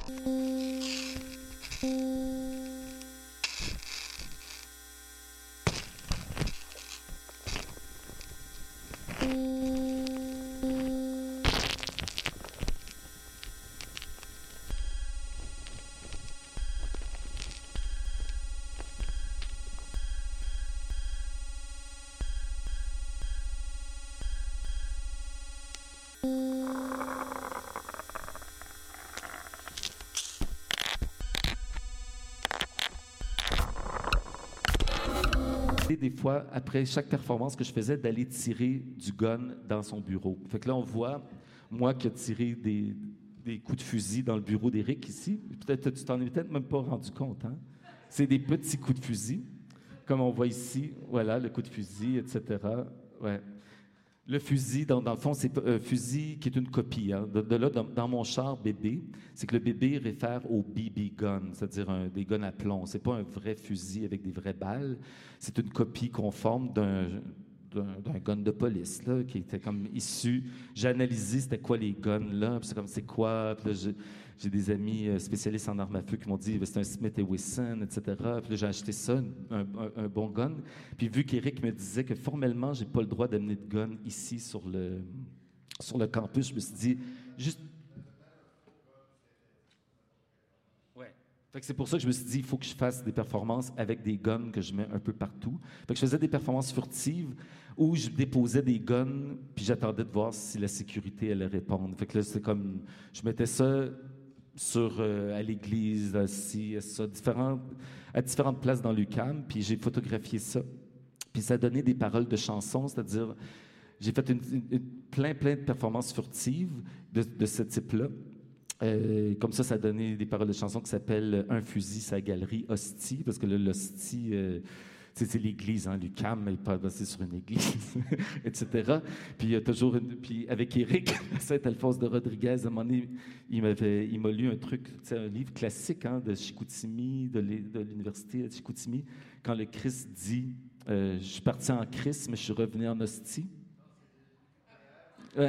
Des fois, après chaque performance que je faisais, d'aller tirer du gun dans son bureau. Fait que là, on voit, moi qui ai tiré des coups de fusil dans le bureau d'Éric ici. Peut-être tu t'en es peut-être même pas rendu compte, hein? C'est des petits coups de fusil, comme on voit ici. Voilà, le coup de fusil, etc. Ouais. Le fusil, dans le fond, c'est un fusil qui est une copie. Hein. De là, dans mon char bébé, c'est que le bébé réfère au BB gun, c'est-à-dire des guns à plomb. C'est pas un vrai fusil avec des vraies balles. C'est une copie conforme d'un gun de police, là, qui était comme issu. J'ai analysé c'était quoi les guns, là, puis c'est comme c'est quoi. Puis là, j'ai des amis spécialistes en armes à feu qui m'ont dit c'est un Smith & Wesson, etc. Puis là, j'ai acheté ça, un bon gun. Puis vu qu'Éric me disait que formellement, j'ai pas le droit d'amener de gun ici sur le campus, je me suis dit juste. Ouais. Fait que c'est pour ça que je me suis dit il faut que je fasse des performances avec des guns que je mets un peu partout. Fait que je faisais des performances furtives où je déposais des guns puis j'attendais de voir si la sécurité allait répondre. Fait que là, c'est comme je mettais ça à l'église, à ça, à différentes places dans l'UQAM, puis j'ai photographié ça. Puis ça a donné des paroles de chansons, c'est-à-dire, j'ai fait plein de performances furtives de ce type-là. Comme ça a donné des paroles de chansons qui s'appellent « Un fusil, sa galerie, hostie », parce que là, l'hostie... c'est l'église, hein, l'UQAM, mais pas basé sur une église, etc. Puis il y a toujours puis avec Éric Saint-Alphonse de Rodriguez, à un moment donné, il m'a lu un truc, un livre classique hein, de Chicoutimi, de l'université de Chicoutimi, quand le Christ dit je suis parti en Christ, mais je suis revenu en hostie. Ouais.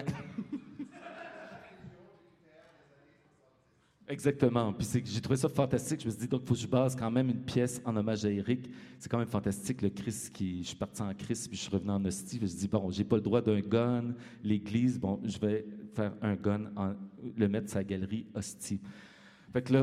Exactement. Puis j'ai trouvé ça fantastique. Je me suis dit, donc, il faut que je base quand même une pièce en hommage à Éric. C'est quand même fantastique, le Christ je suis parti en Christ, puis je suis revenu en hostie. Puis je dis, bon, j'ai pas le droit d'un gun, l'église, bon, je vais faire un gun, le mettre sur la galerie hostie. Fait que là,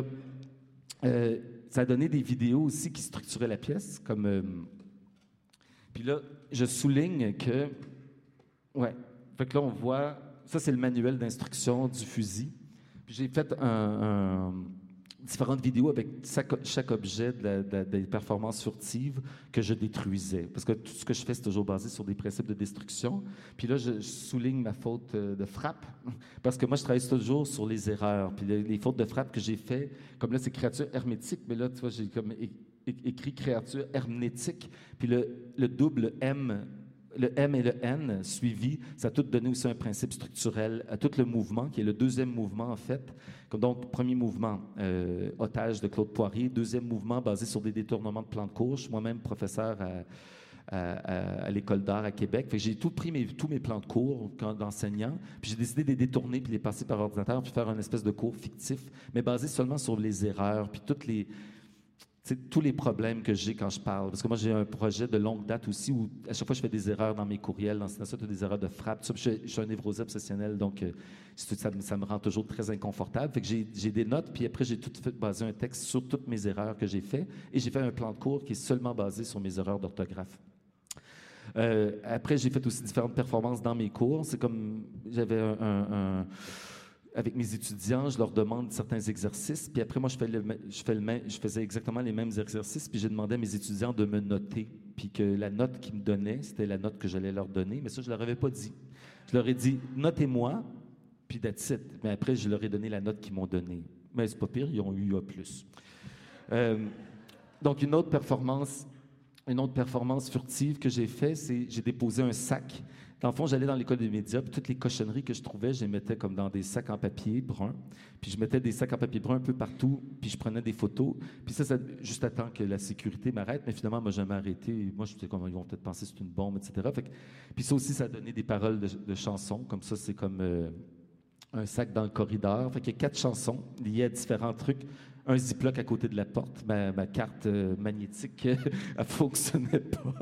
ça a donné des vidéos aussi qui structuraient la pièce, comme... Puis là, je souligne que... Ouais. Fait que là, on voit... Ça, c'est le manuel d'instruction du fusil. Puis j'ai fait différentes vidéos avec chaque objet des performances furtives que je détruisais. Parce que tout ce que je fais, c'est toujours basé sur des principes de destruction. Puis là, je souligne ma faute de frappe. Parce que moi, je travaille toujours sur les erreurs. Puis les fautes de frappe que j'ai fait, comme là, c'est créature hermétique. Mais là, tu vois, j'ai comme écrit créature hermétique. Puis le double M... Le M et le N suivi, ça a tout donné aussi un principe structurel à tout le mouvement, qui est le deuxième mouvement, en fait. Donc, premier mouvement, otage de Claude Poirier. Deuxième mouvement, basé sur des détournements de plans de cours. Je suis moi-même professeur à l'École d'art à Québec. Fait que j'ai tous mes plans de cours d'enseignant, puis j'ai décidé de les détourner, puis les passer par ordinateur, puis faire un espèce de cours fictif, mais basé seulement sur les erreurs, puis tous les problèmes que j'ai quand je parle. Parce que moi, j'ai un projet de longue date aussi où, à chaque fois, je fais des erreurs dans mes courriels, dans ça, des erreurs de frappe. Tout ça, je suis un névrosé obsessionnel, donc ça me rend toujours très inconfortable. Fait que j'ai des notes, puis après, j'ai tout fait basé un texte sur toutes mes erreurs que j'ai fait, et j'ai fait un plan de cours qui est seulement basé sur mes erreurs d'orthographe. Après, j'ai fait aussi différentes performances dans mes cours. C'est comme, j'avais avec mes étudiants, je leur demande certains exercices, puis après, moi, je faisais exactement les mêmes exercices, puis j'ai demandé à mes étudiants de me noter, puis que la note qu'ils me donnaient, c'était la note que j'allais leur donner, mais ça, je leur avais pas dit. Je leur ai dit, notez-moi, puis that's it. Mais après, je leur ai donné la note qu'ils m'ont donnée. Mais c'est pas pire, ils ont eu A+. Donc, une autre performance furtive que j'ai fait, c'est j'ai déposé un sac. Dans le fond, j'allais dans l'école des médias, puis toutes les cochonneries que je trouvais, je les mettais comme dans des sacs en papier brun. Puis je mettais des sacs en papier brun un peu partout, puis je prenais des photos. Puis ça juste à temps que la sécurité m'arrête, mais finalement, moi, jamais arrêté. Moi, j'étais comme, ils vont peut-être penser que c'est une bombe, etc. Puis ça aussi, ça a donné des paroles de chansons. Comme ça, c'est comme un sac dans le corridor. Fait qu'il y a 4 chansons liées à différents trucs. Un ziploc à côté de la porte. Ma carte magnétique, elle fonctionnait pas.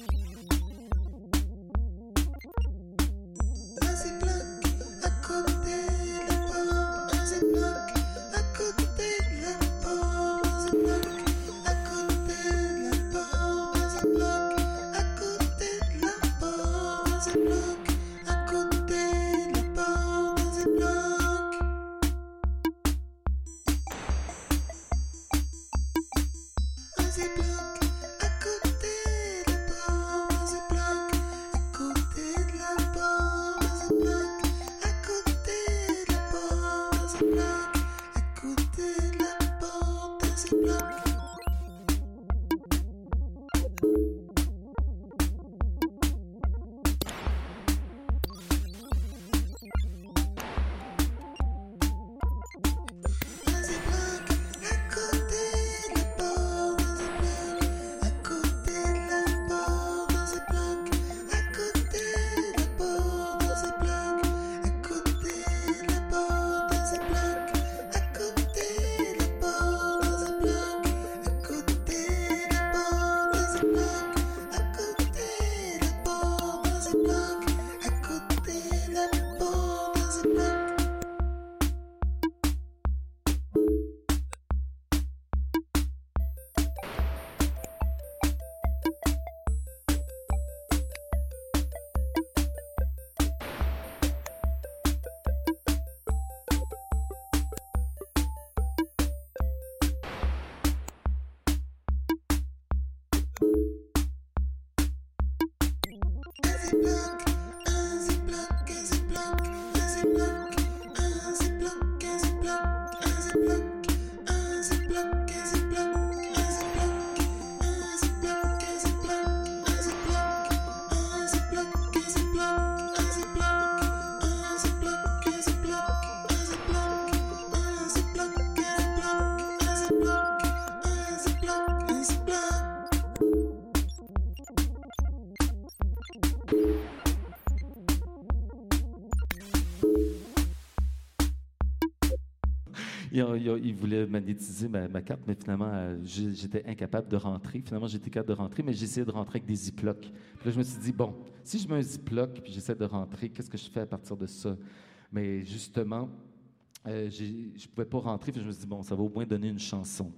Il voulait magnétiser ma carte, mais finalement, j'étais incapable de rentrer. Finalement, j'étais capable de rentrer, mais j'essayais de rentrer avec des ziplocs. Puis là, je me suis dit, bon, si je mets un ziploc puis j'essaie de rentrer, qu'est-ce que je fais à partir de ça? Mais justement, je ne pouvais pas rentrer, puis je me suis dit, bon, ça va au moins donner une chanson.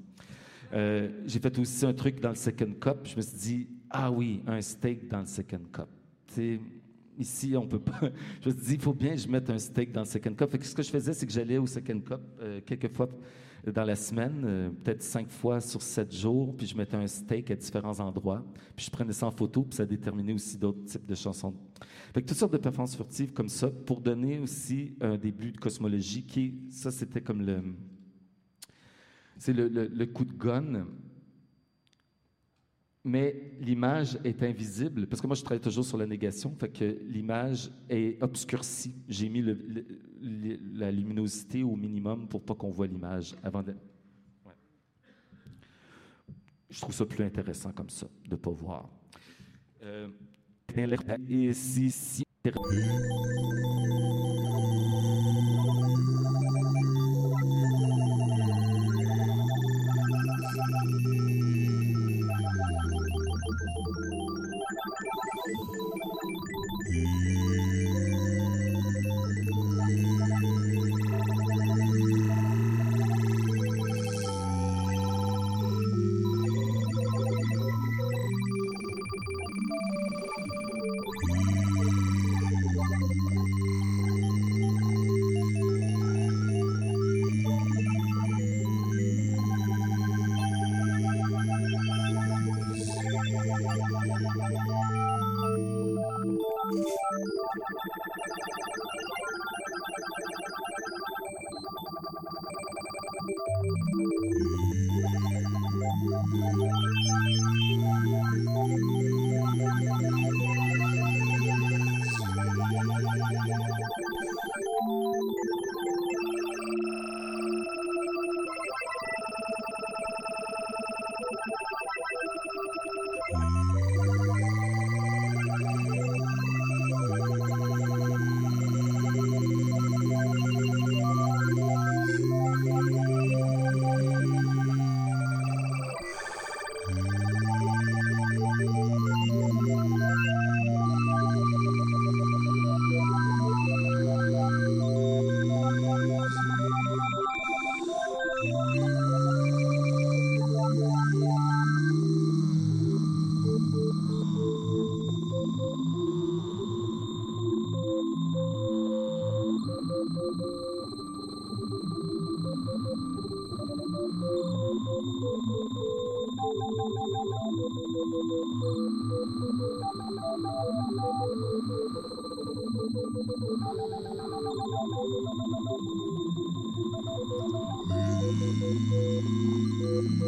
J'ai fait aussi un truc dans le second cup. Je me suis dit, ah oui, un steak dans le second cup. T'sais, ici, on peut pas. Je me suis dit, il faut bien que je mette un steak dans le second cup. Fait que ce que je faisais, c'est que j'allais au second cup quelques fois dans la semaine, peut-être 5 fois sur 7 jours, puis je mettais un steak à différents endroits, puis je prenais ça en photo, puis ça déterminait aussi d'autres types de chansons. Fait que toutes sortes de performances furtives comme ça, pour donner aussi un début de cosmologie ça, c'était comme c'est le coup de gun. Mais l'image est invisible, parce que moi, je travaille toujours sur la négation, fait que l'image est obscurcie. J'ai mis la luminosité au minimum pour pas qu'on voit l'image avant de... Ouais. Je trouve ça plus intéressant comme ça, de pas voir. Et si...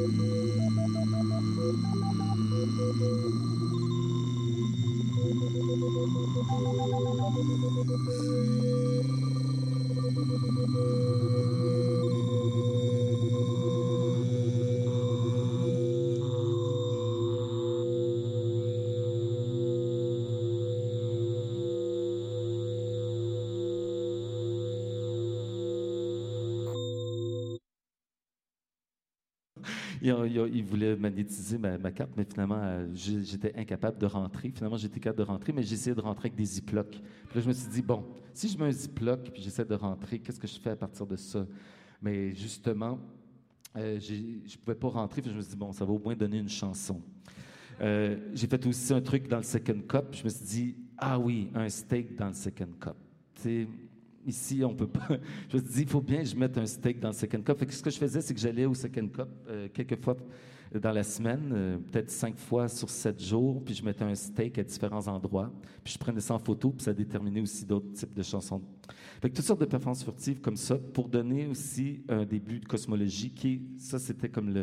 Il voulait magnétiser ma carte, mais finalement, j'étais incapable de rentrer. Finalement, j'étais capable de rentrer, mais j'essayais de rentrer avec des ziplocs. Puis là, je me suis dit, bon, si je mets un ziploc puis j'essaie de rentrer, qu'est-ce que je fais à partir de ça? Mais justement, je ne pouvais pas rentrer, puis je me suis dit, bon, ça va au moins donner une chanson. J'ai fait aussi un truc dans le second cup. Je me suis dit, ah oui, un steak dans le second cup. Tu sais, ici, on peut pas. Je me suis dit, il faut bien que je mette un steak dans le second cup. Fait que ce que je faisais, c'est que j'allais au second cup quelques fois dans la semaine, peut-être 5 fois sur 7 jours, puis je mettais un steak à différents endroits, puis je prenais ça en photo, puis ça déterminait aussi d'autres types de chansons. Fait que toutes sortes de performances furtives comme ça, pour donner aussi un début de cosmologie ça, c'était comme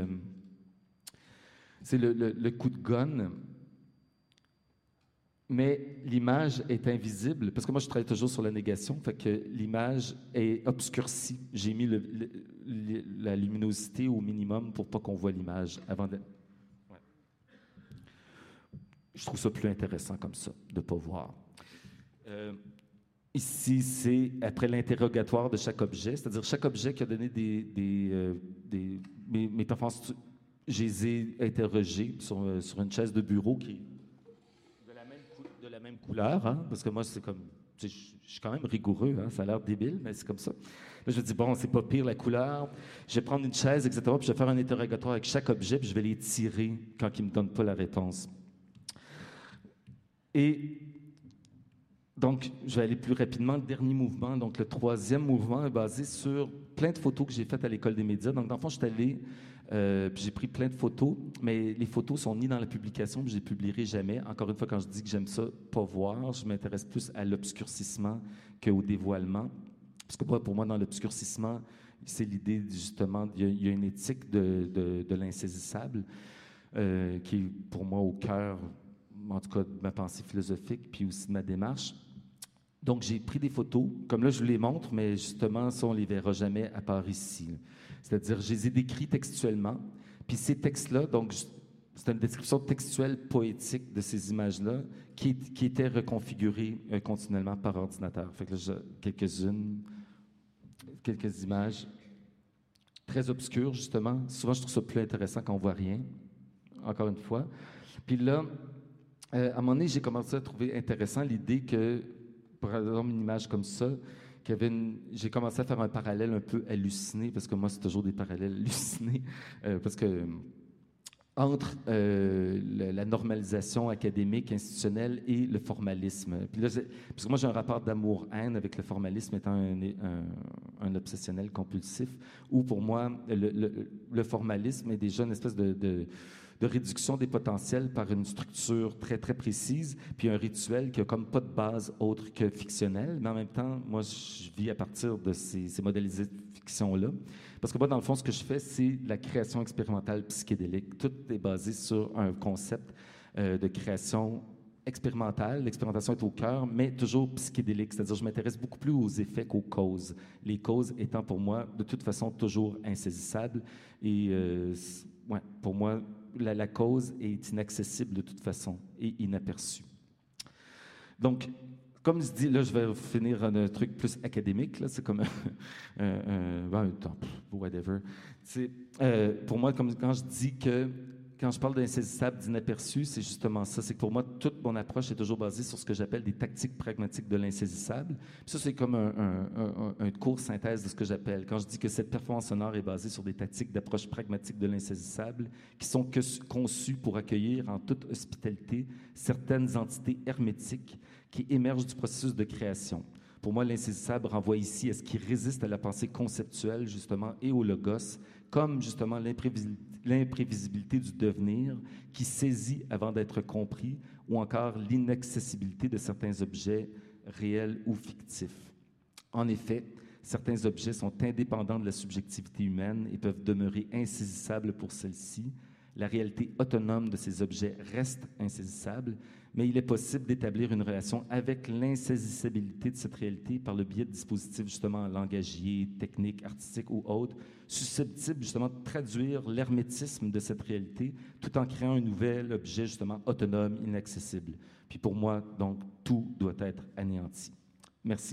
le coup de gun. Mais l'image est invisible, parce que moi, je travaille toujours sur la négation, fait que l'image est obscurcie. J'ai mis la luminosité au minimum pour pas qu'on voit l'image avant de... Ouais. Je trouve ça plus intéressant comme ça, de pas voir. Ici, c'est après l'interrogatoire de chaque objet, c'est-à-dire chaque objet qui a donné mes performances, je les ai interrogés sur une chaise de bureau qui est de la même couleur, hein, parce que moi, c'est comme, je suis quand même rigoureux, hein, ça a l'air débile, mais c'est comme ça. Là, je me dis, bon, c'est pas pire la couleur, je vais prendre une chaise, etc., puis je vais faire un interrogatoire avec chaque objet, puis je vais les tirer quand ils me donnent pas la réponse. Et donc, je vais aller plus rapidement. Le dernier mouvement, donc le troisième mouvement est basé sur plein de photos que j'ai faites à l'École des médias. Donc, dans le fond, je suis allé, puis j'ai pris plein de photos, mais les photos sont ni dans la publication, puis je les publierai jamais. Encore une fois, quand je dis que j'aime ça, pas voir, je m'intéresse plus à l'obscurcissement qu'au dévoilement. Parce que pour moi, dans l'obscurcissement, c'est l'idée, justement, il y a une éthique de l'insaisissable qui est pour moi au cœur, en tout cas, de ma pensée philosophique, puis aussi de ma démarche. Donc, j'ai pris des photos, comme là, je vous les montre, mais justement, ça, on ne les verra jamais à part ici. C'est-à-dire, je les ai décrits textuellement, puis ces textes-là, donc, c'est une description textuelle poétique de ces images-là qui étaient reconfigurées continuellement par ordinateur. Fait que là, j'ai quelques images très obscures, justement. Souvent, je trouve ça plus intéressant quand on ne voit rien, encore une fois. Puis là, à un moment donné, j'ai commencé à trouver intéressant l'idée que, par exemple, une image comme ça, j'ai commencé à faire un parallèle un peu halluciné, parce que moi, c'est toujours des parallèles hallucinés, parce que entre la normalisation académique, institutionnelle et le formalisme. Puis là, parce que moi, j'ai un rapport d'amour-haine avec le formalisme étant un obsessionnel compulsif, où pour moi, le formalisme est déjà une espèce de réduction des potentiels par une structure très, très précise, puis un rituel qui n'a comme pas de base autre que fictionnelle. Mais en même temps, moi, je vis à partir de ces modélisés de fiction-là. Parce que moi, dans le fond, ce que je fais, c'est la création expérimentale psychédélique. Tout est basé sur un concept de création expérimentale. L'expérimentation est au cœur, mais toujours psychédélique. C'est-à-dire, je m'intéresse beaucoup plus aux effets qu'aux causes. Les causes étant pour moi, de toute façon, toujours insaisissables. Et ouais, pour moi, la cause est inaccessible de toute façon et inaperçue. Donc, comme je dis, là, je vais finir un truc plus académique. Là, c'est comme whatever. Pour moi, comme quand je dis que quand je parle d'insaisissable, d'inaperçu, c'est justement ça. C'est que pour moi, toute mon approche est toujours basée sur ce que j'appelle des tactiques pragmatiques de l'insaisissable. Puis ça, c'est comme un court synthèse de ce que j'appelle. Quand je dis que cette performance sonore est basée sur des tactiques d'approche pragmatique de l'insaisissable qui sont conçues pour accueillir en toute hospitalité certaines entités hermétiques qui émergent du processus de création. Pour moi, l'insaisissable renvoie ici à ce qui résiste à la pensée conceptuelle, justement, et au logos, comme justement l'imprévisibilité du devenir qui saisit avant d'être compris, ou encore l'inaccessibilité de certains objets réels ou fictifs. En effet, Certains objets sont indépendants de la subjectivité humaine et peuvent demeurer insaisissables pour celle-ci. La réalité autonome de ces objets reste insaisissable, mais il est possible d'établir une relation avec l'insaisissabilité de cette réalité par le biais de dispositifs justement langagiers, techniques, artistiques ou autres, susceptibles justement de traduire l'hermétisme de cette réalité tout en créant un nouvel objet justement autonome, inaccessible. Puis pour moi, donc, tout doit être anéanti. Merci.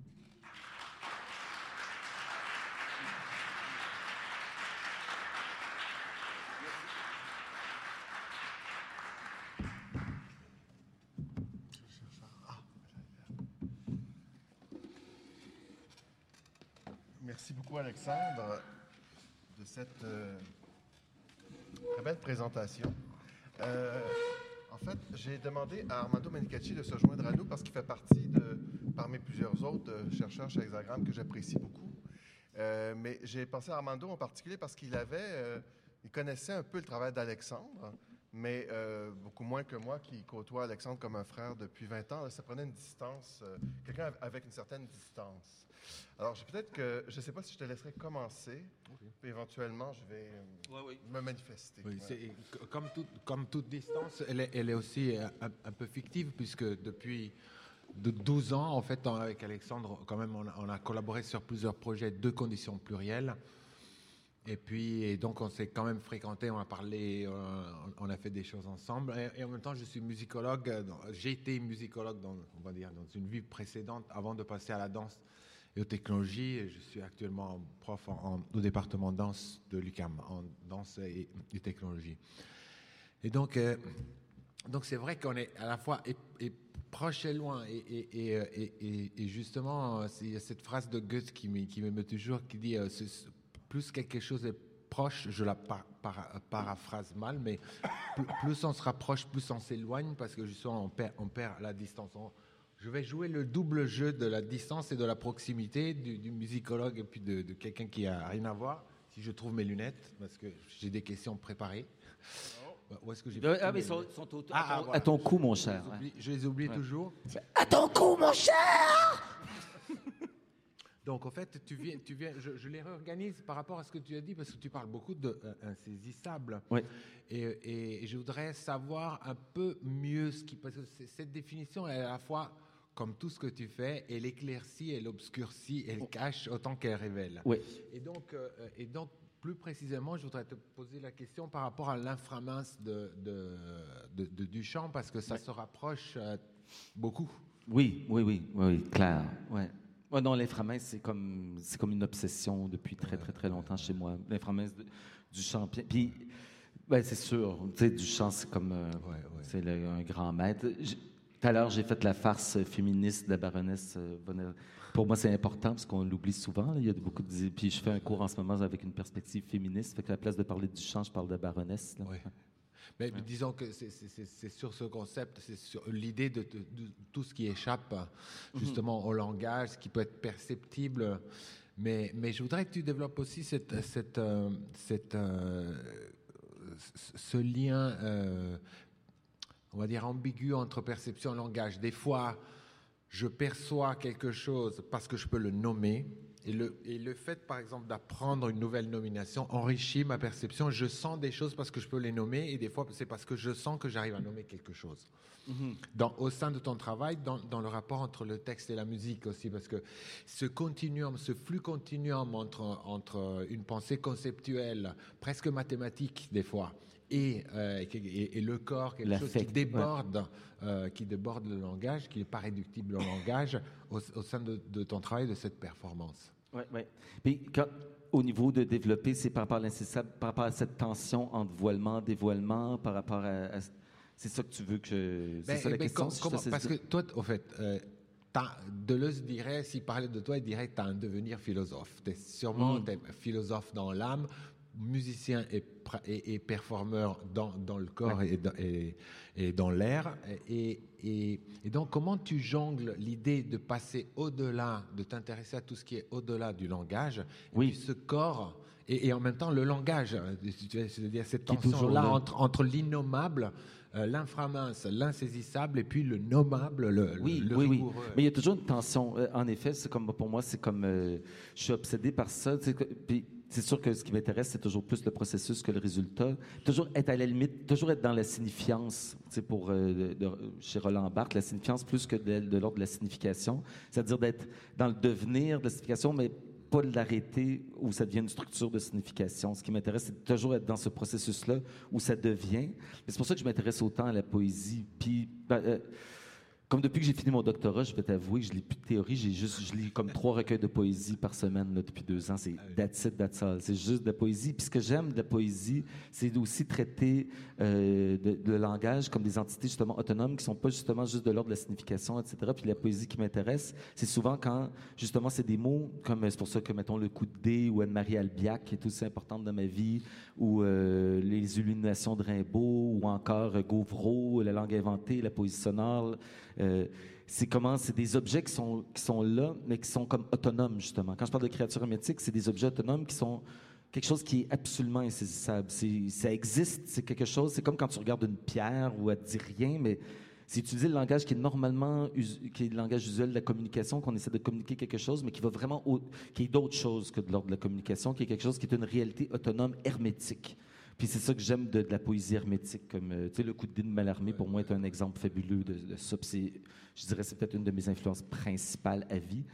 Merci beaucoup, Alexandre, de cette très belle présentation. En fait, j'ai demandé à Armando Menicacci de se joindre à nous parce qu'il fait partie parmi plusieurs autres chercheurs chez Hexagram que j'apprécie beaucoup. Mais j'ai pensé à Armando en particulier parce qu'il connaissait un peu le travail d'Alexandre, mais beaucoup moins que moi qui côtoie Alexandre comme un frère depuis 20 ans. Là, ça prenait une distance, quelqu'un avec une certaine distance. Alors, je ne sais pas si je te laisserai commencer, puis éventuellement, je vais me manifester. Oui, comme toute distance, elle est aussi un peu fictive, puisque depuis 12 ans, en fait, avec Alexandre, quand même, on a collaboré sur plusieurs projets de conditions plurielles. Et donc, on s'est quand même fréquenté, on a parlé, on a fait des choses ensemble. Et en même temps, je suis musicologue. J'ai été musicologue, on va dire, dans une vie précédente, avant de passer à la danse et aux technologies. Et je suis actuellement prof au département danse de l'UQAM, en danse et technologie. Et donc c'est vrai qu'on est à la fois proche et loin. Et justement, il y a cette phrase de Goethe qui m'émeut toujours, qui dit plus quelque chose est proche, je la paraphrase mal, mais plus on se rapproche, plus on s'éloigne, parce que justement on perd la distance. Je vais jouer le double jeu de la distance et de la proximité du musicologue et puis de quelqu'un qui a rien à voir. Si je trouve mes lunettes, parce que j'ai des questions préparées. Où est-ce que j'ai mais ils sont à ton cou, mon cher. Je les oublie toujours. À ton cou, mon cher! Donc, en fait, tu viens, je les réorganise par rapport à ce que tu as dit, parce que tu parles beaucoup d'insaisissable. Oui. Et je voudrais savoir un peu mieux parce que cette définition est à la fois, comme tout ce que tu fais, elle éclaircit, elle obscurcit, elle cache autant qu'elle révèle. Oui. Et donc, plus précisément, je voudrais te poser la question par rapport à l'inframince de Duchamp, parce que ça se rapproche beaucoup. Oui, clair. Ouais. Ouais, non, l'inframince, c'est comme une obsession depuis très, très, très longtemps chez moi. L'inframince du champ. Puis, c'est sûr, tu sais, Duchamp, c'est comme c'est un grand maître. Tout à l'heure, j'ai fait la farce féministe de la baronesse. Pour moi, c'est important parce qu'on l'oublie souvent. Là. Il y a beaucoup de... Puis je fais un cours en ce moment avec une perspective féministe. Fait qu'à la place de parler de Duchamp, je parle de baronesse. Là. Ouais. Mais disons que c'est sur ce concept, c'est sur l'idée de tout ce qui échappe justement au langage, ce qui peut être perceptible. Mais je voudrais que tu développes aussi ce lien, on va dire, ambigu entre perception et langage. Des fois, je perçois quelque chose parce que je peux le nommer. Et le fait, par exemple, d'apprendre une nouvelle nomination enrichit ma perception. Je sens des choses parce que je peux les nommer, et des fois, c'est parce que je sens que j'arrive à nommer quelque chose. Au sein de ton travail, dans le rapport entre le texte et la musique aussi, parce que ce flux continuum entre une pensée conceptuelle, presque mathématique des fois, et le corps, quelque chose qui déborde, qui déborde le langage, qui n'est pas réductible au langage, au sein de ton travail, de cette performance. Oui. Puis, au niveau de développer, c'est par rapport à cette tension entre voilement, dévoilement, par rapport à c'est ça que tu veux que... C'est ça la question? Parce que toi, au fait... Deleuze dirait, s'il parlait de toi, il dirait que tu as un devenir philosophe. Tu es sûrement philosophe dans l'âme, musicien et performeur dans le corps et dans l'air. Et donc, comment tu jongles l'idée de passer au-delà, de t'intéresser à tout ce qui est au-delà du langage, et puis ce corps et en même temps le langage, c'est-à-dire cette Qui est toujours tension-là là. entre l'innommable, l'inframince, l'insaisissable, et puis le nommable, le Oui. rigoureux. Mais il y a toujours une tension. En effet, c'est comme pour moi, c'est comme je suis obsédé par ça. Tu sais, puis c'est sûr que ce qui m'intéresse, c'est toujours plus le processus que le résultat. Toujours être à la limite, toujours être dans la signifiance. Tu sais, chez Roland Barthes, la signifiance plus que de l'ordre de la signification, c'est-à-dire d'être dans le devenir de la signification, mais pas de l'arrêter où ça devient une structure de signification. Ce qui m'intéresse, c'est de toujours être dans ce processus-là où ça devient. Mais c'est pour ça que je m'intéresse autant à la poésie. Puis, comme depuis que j'ai fini mon doctorat, je vais t'avouer que je lis plus de théorie, je lis comme 3 recueils de poésie par semaine là, depuis 2 ans. C'est that's it, that's all. C'est juste de la poésie. Puis ce que j'aime de la poésie, c'est aussi traiter le langage comme des entités justement autonomes qui sont pas justement juste de l'ordre de la signification, etc. Puis la poésie qui m'intéresse, c'est souvent quand justement c'est des mots comme, c'est pour ça que mettons le coup de dé ou Anne-Marie Albiac qui est aussi importante dans ma vie, ou les illuminations de Rimbaud, ou encore Gauvreau, la langue inventée, la poésie sonore. C'est des objets qui sont là, mais qui sont comme autonomes, justement. Quand je parle de créatures hermétiques, c'est des objets autonomes qui sont quelque chose qui est absolument insaisissable. Ça existe, c'est quelque chose, c'est comme quand tu regardes une pierre où elle ne dit rien, mais c'est utiliser le langage qui est normalement, qui est le langage usuel de la communication, qu'on essaie de communiquer quelque chose, mais qui va vraiment, qui est d'autre chose que de l'ordre de la communication, qui est quelque chose qui est une réalité autonome hermétique. Puis c'est ça que j'aime de la poésie hermétique. Comme, tu sais, le coup de dé de Mallarmé, pour moi, est un exemple fabuleux de ça. Puis je dirais que c'est peut-être une de mes influences principales à vie.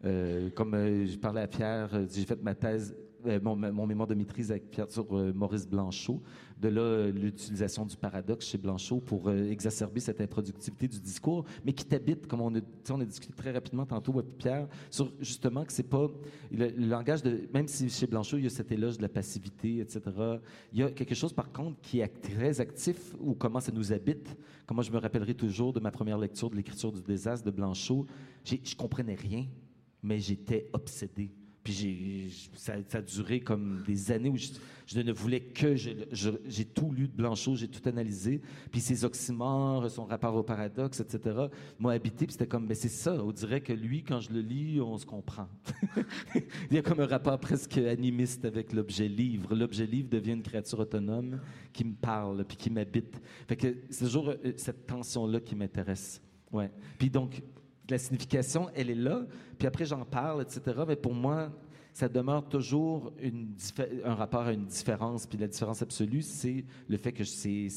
Comme je parlais à Pierre, j'ai fait ma thèse, mon mémoire de maîtrise avec Pierre sur Maurice Blanchot. De là, l'utilisation du paradoxe chez Blanchot pour exacerber cette improductivité du discours, mais qui t'habite, comme on a discuté très rapidement tantôt avec Pierre, sur justement que c'est pas le langage de... Même si chez Blanchot, il y a cet éloge de la passivité, etc., il y a quelque chose, par contre, qui est très actif, ou comment ça nous habite. Comme moi, je me rappellerai toujours de ma première lecture de l'écriture du désastre de Blanchot. Je comprenais rien, mais j'étais obsédé. Puis ça a duré comme des années où je ne voulais que... J'ai tout lu de Blanchot, j'ai tout analysé. Puis ses oxymores, son rapport au paradoxe, etc., m'ont habité. Puis c'était comme, mais c'est ça, on dirait que lui, quand je le lis, on se comprend. Il y a comme un rapport presque animiste avec l'objet livre. L'objet livre devient une créature autonome qui me parle, puis qui m'habite. Fait que c'est toujours cette tension-là qui m'intéresse. Ouais. Puis donc... La signification, elle est là, puis après j'en parle, etc. Mais pour moi, ça demeure toujours un rapport à une différence. Puis la différence absolue, c'est le fait que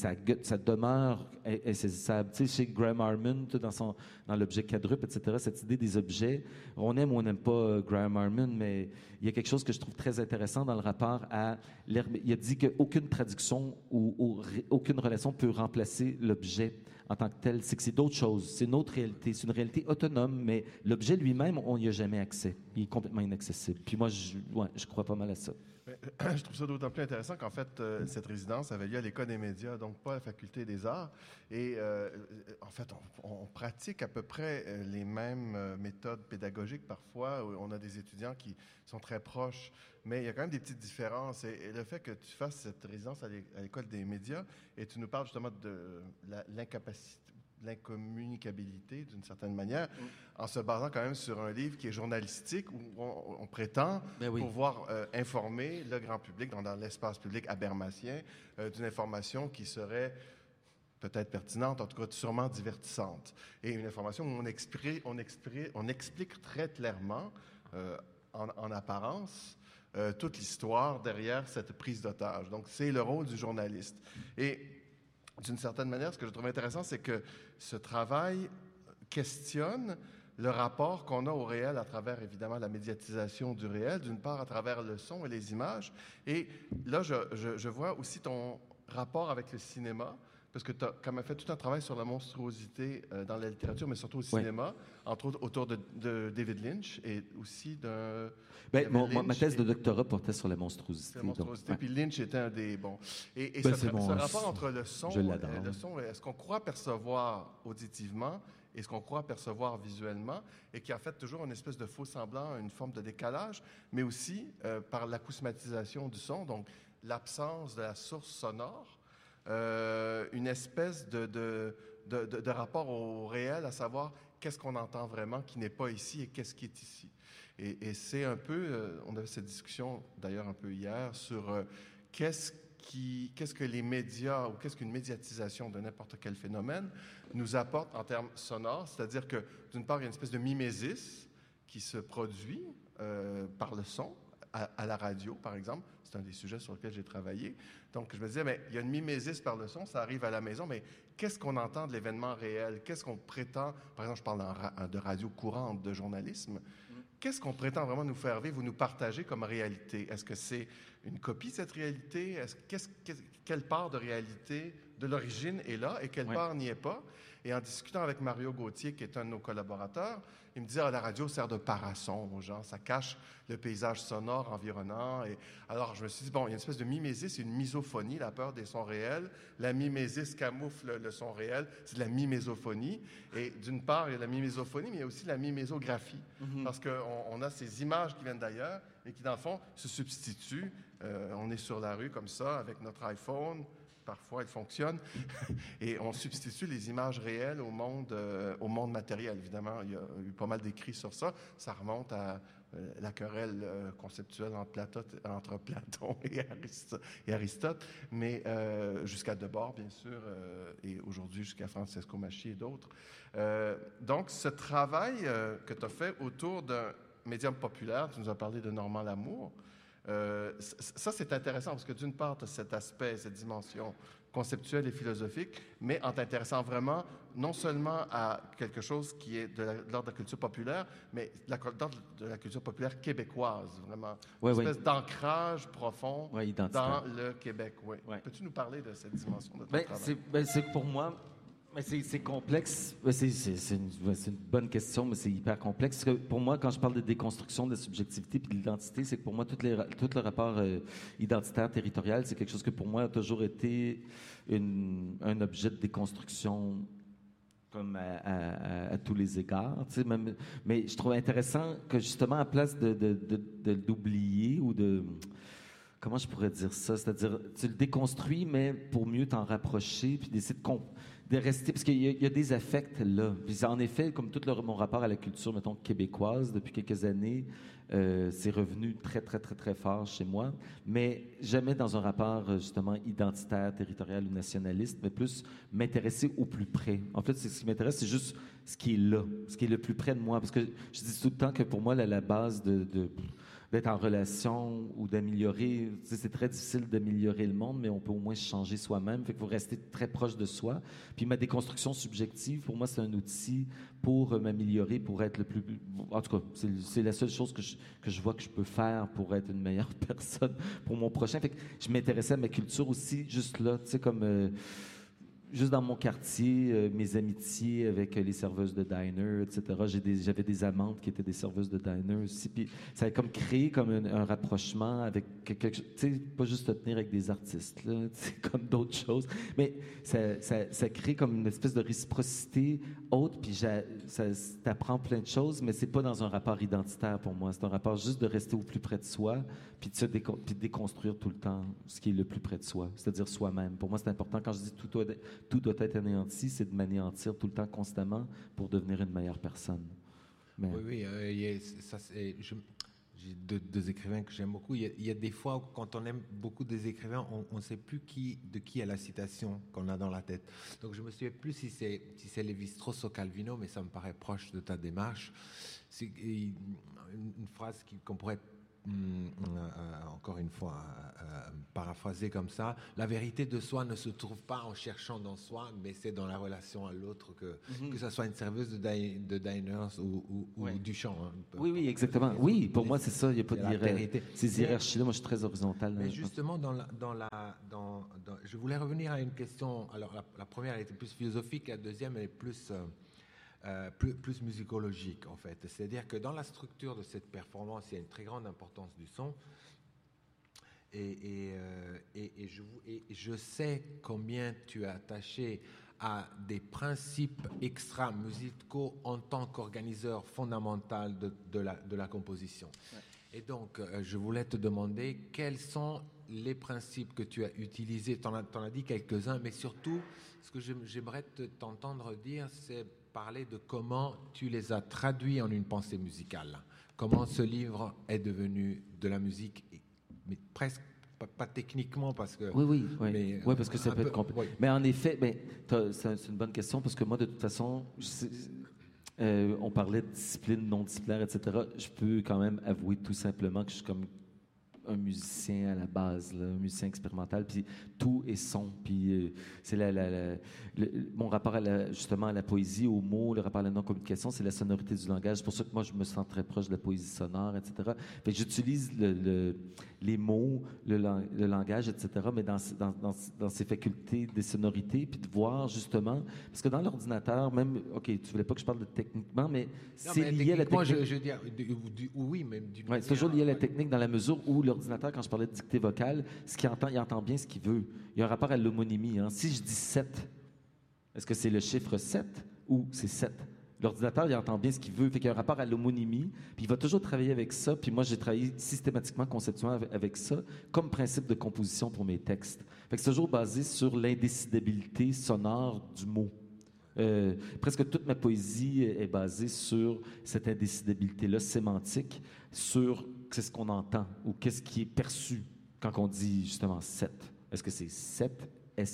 ça demeure insaisissable. Tu sais, chez Graham Harman, dans l'objet quadruple, etc., cette idée des objets, on aime ou on n'aime pas Graham Harman, mais il y a quelque chose que je trouve très intéressant dans le rapport à il a dit qu'aucune traduction ou aucune relation peut remplacer l'objet en tant que tel, c'est que c'est d'autres choses, c'est une autre réalité, c'est une réalité autonome, mais l'objet lui-même, on n'y a jamais accès. Il est complètement inaccessible. Puis moi, je crois pas mal à ça. Je trouve ça d'autant plus intéressant qu'en fait, cette résidence avait lieu à l'École des médias, donc pas à la Faculté des arts. Et en fait, on pratique à peu près les mêmes méthodes pédagogiques parfois. On a des étudiants qui sont très proches, mais il y a quand même des petites différences. Et le fait que tu fasses cette résidence à l'École des médias, et tu nous parles justement de l'incapacité, l'incommunicabilité, d'une certaine manière, en se basant quand même sur un livre qui est journalistique, où on prétend pouvoir informer le grand public, dans l'espace public abermacien, d'une information qui serait peut-être pertinente, en tout cas sûrement divertissante. Et une information où on explique très clairement, en apparence, toute l'histoire derrière cette prise d'otage. Donc, c'est le rôle du journaliste. Et d'une certaine manière, ce que je trouve intéressant, c'est que ce travail questionne le rapport qu'on a au réel à travers, évidemment, la médiatisation du réel, d'une part à travers le son et les images. Et là, je vois aussi ton rapport avec le cinéma, parce que tu as quand même fait tout un travail sur la monstruosité dans la littérature, mais surtout au cinéma, entre autres autour de David Lynch et aussi de... ma thèse de doctorat portait sur la monstruosité. La monstruosité, puis Lynch était un des bons. Et ce rapport entre le son, est-ce qu'on croit percevoir auditivement et ce qu'on croit percevoir visuellement, et qui a fait toujours une espèce de faux semblant, une forme de décalage, mais aussi par l'acousmatisation du son, donc l'absence de la source sonore, une espèce de rapport au réel, à savoir qu'est-ce qu'on entend vraiment qui n'est pas ici et qu'est-ce qui est ici. Et c'est un peu, on avait cette discussion d'ailleurs un peu hier sur qu'est-ce que les médias ou qu'est-ce qu'une médiatisation de n'importe quel phénomène nous apporte en termes sonores, c'est-à-dire que d'une part, il y a une espèce de mimésis qui se produit par le son, à la radio, par exemple. C'est un des sujets sur lesquels j'ai travaillé. Donc, je me disais, mais il y a une mimésis par le son, ça arrive à la maison, mais qu'est-ce qu'on entend de l'événement réel? Qu'est-ce qu'on prétend, par exemple, je parle de radio courante, de journalisme, qu'est-ce qu'on prétend vraiment nous faire vivre ou nous partager comme réalité? Est-ce que c'est une copie de cette réalité? Quelle part de réalité de l'origine est là et quelle part n'y est pas? Et en discutant avec Mario Gauthier, qui est un de nos collaborateurs, il me disait, la radio sert de parasson aux gens, ça cache le paysage sonore environnant. Et alors, je me suis dit, bon, il y a une espèce de mimésis, une misophonie, la peur des sons réels. La mimésis camoufle le son réel, c'est de la mimésophonie. Et d'une part, il y a la mimésophonie, mais il y a aussi la mimésographie, parce qu'on a ces images qui viennent d'ailleurs et qui, dans le fond, se substituent. On est sur la rue comme ça, avec notre iPhone. Parfois, il fonctionne. Et on substitue les images réelles au monde matériel. Évidemment, il y a eu pas mal d'écrits sur ça. Ça remonte à la querelle conceptuelle entre Platon et Aristote, mais jusqu'à Debord, bien sûr, et aujourd'hui jusqu'à Francesco Masci et d'autres. Donc, ce travail que tu as fait autour d'un médium populaire, tu nous as parlé de Normand Lamour, ça, c'est intéressant parce que d'une part, tu as cet aspect, cette dimension conceptuelle et philosophique, mais en t'intéressant vraiment non seulement à quelque chose qui est de l'ordre de la culture populaire, mais de l'ordre de la culture populaire québécoise, vraiment. Une espèce d'ancrage profond dans le Québec. Peux-tu nous parler de cette dimension de ton travail? C'est pour moi... Mais c'est complexe. C'est une bonne question, mais c'est hyper complexe. Parce que pour moi, quand je parle de déconstruction de la subjectivité et de l'identité, c'est que pour moi, tout le rapport identitaire territorial, c'est quelque chose que pour moi a toujours été un objet de déconstruction comme à tous les égards. Tu sais, mais je trouve intéressant que justement, à place de l'oublier ou de... Comment je pourrais dire ça? C'est-à-dire, tu le déconstruis, mais pour mieux t'en rapprocher, puis d'essayer de rester... Parce qu'il y a des affects là. Puis en effet, comme tout mon rapport à la culture, mettons, québécoise, depuis quelques années, c'est revenu très, très, très, très fort chez moi, mais jamais dans un rapport, justement, identitaire, territorial ou nationaliste, mais plus m'intéresser au plus près. En fait, ce qui m'intéresse, c'est juste ce qui est là, ce qui est le plus près de moi. Parce que je dis tout le temps que pour moi, la base d'être en relation ou d'améliorer. Tu sais, c'est très difficile d'améliorer le monde, mais on peut au moins se changer soi-même. Fait qu'il faut rester très proche de soi. Puis ma déconstruction subjective, pour moi, c'est un outil pour m'améliorer, pour être le plus... En tout cas, c'est la seule chose que je vois que je peux faire pour être une meilleure personne pour mon prochain. Fait que je m'intéressais à ma culture aussi, juste là, tu sais, comme... juste dans mon quartier, mes amitiés avec les serveuses de diner, etc. J'avais des amantes qui étaient des serveuses de diner aussi. Puis ça a comme créé comme un rapprochement avec quelque chose. Tu sais, pas juste te tenir avec des artistes, là, comme d'autres choses. Mais ça crée comme une espèce de réciprocité haute. Puis ça t'apprend plein de choses, mais c'est pas dans un rapport identitaire pour moi. C'est un rapport juste de rester au plus près de soi, puis de déconstruire tout le temps ce qui est le plus près de soi, c'est-à-dire soi-même. Pour moi, c'est important. Quand je dis tout doit être anéanti, c'est de m'anéantir tout le temps, constamment, pour devenir une meilleure personne. Mais... Oui, j'ai deux écrivains que j'aime beaucoup. Il y a des fois où, quand on aime beaucoup des écrivains, on ne sait plus de qui est la citation qu'on a dans la tête. Donc je me souviens plus si c'est Lévi-Strauss ou Calvino, mais ça me paraît proche de ta démarche. C'est une phrase qu'on pourrait encore une fois, paraphraser comme ça, la vérité de soi ne se trouve pas en cherchant dans soi, mais c'est dans la relation à l'autre, que ça soit une serveuse de diners ou Duchamp. Hein, oui, exactement. Oui, pour moi, c'est ça. Il n'y a pas de ces hiérarchies-là. Moi, je suis très horizontal. Mais justement, je voulais revenir à une question. Alors, la première, elle était plus philosophique, la deuxième, elle est plus musicologique, en fait. C'est-à-dire que dans la structure de cette performance, il y a une très grande importance du son. Et je sais combien tu es attaché à des principes extra-musicaux en tant qu'organiseur fondamental de la composition. Ouais. Et donc, je voulais te demander quels sont les principes que tu as utilisés. Tu en as dit quelques-uns, mais surtout, ce que j'aimerais t'entendre dire, c'est parler de comment tu les as traduits en une pensée musicale. Comment ce livre est devenu de la musique, mais presque pas techniquement parce que... Oui, parce que ça peut être compliqué. Oui. Mais en effet, c'est une bonne question parce que moi, de toute façon, on parlait de discipline non disciplinaire, etc. Je peux quand même avouer tout simplement que je suis comme un musicien à la base, là, un musicien expérimental, puis tout est son, puis c'est mon rapport justement à la poésie, aux mots, le rapport à la non-communication, c'est la sonorité du langage. C'est pour ça que moi, je me sens très proche de la poésie sonore, etc. Fait que j'utilise les mots, le langage, etc., mais dans ses facultés des sonorités, puis de voir justement, parce que dans l'ordinateur, même, OK, tu voulais pas que je parle de techniquement, mais c'est lié à la technique. Je veux dire, oui, même d'une manière... C'est toujours lié à la technique dans la mesure où l'ordinateur, quand je parlais de dictée vocale, il entend bien ce qu'il veut. Il y a un rapport à l'homonymie. Hein. Si je dis 7, est-ce que c'est le chiffre 7 ou c'est 7? L'ordinateur, il entend bien ce qu'il veut. Fait qu'il y a un rapport à l'homonymie, puis il va toujours travailler avec ça. Puis moi, j'ai travaillé systématiquement, conceptuellement avec ça, comme principe de composition pour mes textes. Fait que c'est toujours basé sur l'indécidabilité sonore du mot. Presque toute ma poésie est basée sur cette indécidabilité-là sémantique, sur qu'est-ce qu'on entend ou qu'est-ce qui est perçu quand on dit justement 7. Est-ce que c'est 7,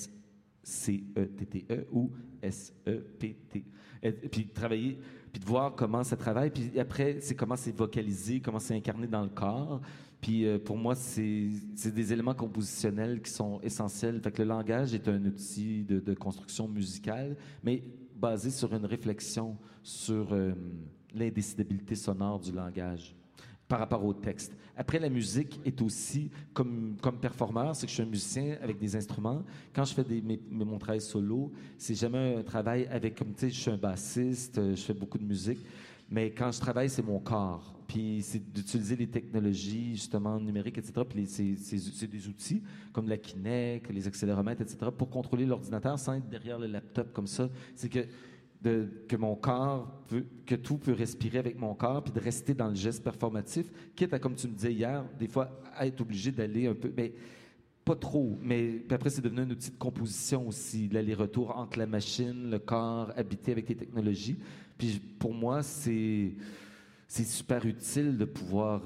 S-C-E-T-T-E ou S-E-P-T? Puis travailler, puis de voir comment ça travaille, puis après, c'est comment c'est vocalisé, comment c'est incarné dans le corps. Puis pour moi, c'est des éléments compositionnels qui sont essentiels. Fait que le langage est un outil de construction musicale, mais basé sur une réflexion sur l'indécidabilité sonore du langage par rapport au texte. Après, la musique est aussi, comme performeur, c'est que je suis un musicien avec des instruments. Quand je fais mon travail solo, c'est jamais un travail avec, comme tu sais, je suis un bassiste, je fais beaucoup de musique, mais quand je travaille, c'est mon corps. Puis c'est d'utiliser les technologies, justement, numériques, etc. Puis c'est des outils comme la Kinect, les accéléromètres, etc., pour contrôler l'ordinateur sans être derrière le laptop comme ça. C'est que mon corps, que tout peut respirer avec mon corps, puis de rester dans le geste performatif, quitte à, comme tu me disais hier, des fois, à être obligé d'aller un peu, mais pas trop, mais puis après, c'est devenu un outil de composition aussi, l'aller-retour entre la machine, le corps, habité avec les technologies. Puis pour moi, c'est super utile de pouvoir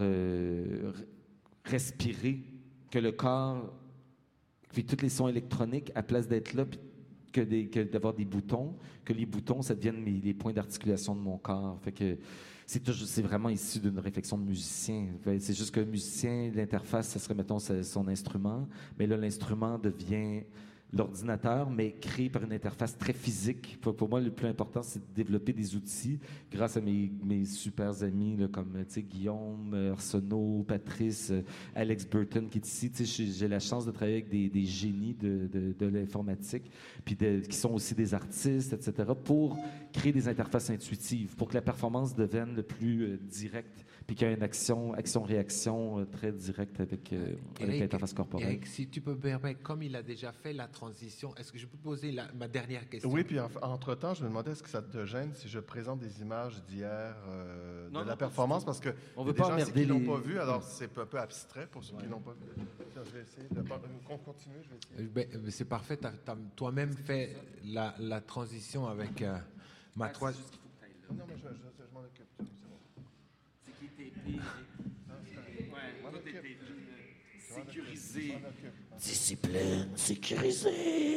respirer, que le corps, puis tous les sons électroniques, à place d'être là, puis que d'avoir des boutons, que les boutons, ça devienne les points d'articulation de mon corps. Fait que c'est vraiment issu d'une réflexion de musicien. C'est juste qu'un musicien, l'interface, ça serait, mettons, son instrument, mais là, l'instrument devient l'ordinateur, mais créé par une interface très physique. Pour moi, le plus important, c'est de développer des outils grâce à mes super amis, là, comme Guillaume, Arsenault, Patrice, Alex Burton, qui est ici. J'ai la chance de travailler avec des génies de l'informatique, puis qui sont aussi des artistes, etc., pour créer des interfaces intuitives, pour que la performance devienne le plus directe, puis qu'il y ait une action-réaction très directe avec l'interface corporelle. Eric, si tu peux me permettre, comme il a déjà fait la transition, est-ce que je peux poser ma dernière question? Oui, puis entre-temps, je me demandais, est-ce que ça te gêne si je présente des images d'hier de la performance? Parce que on veut des pas gens qui ne l'ont pas les... vu, alors c'est un peu abstrait pour ceux qui ne l'ont pas vu. Tiens, je vais essayer de continuer. C'est parfait, tu as toi-même fait la transition avec ma troisième... Non, mais je m'en occupe. C'est bon. C'est qui est tapé. Tout est sécurisé. Discipline sécurisée.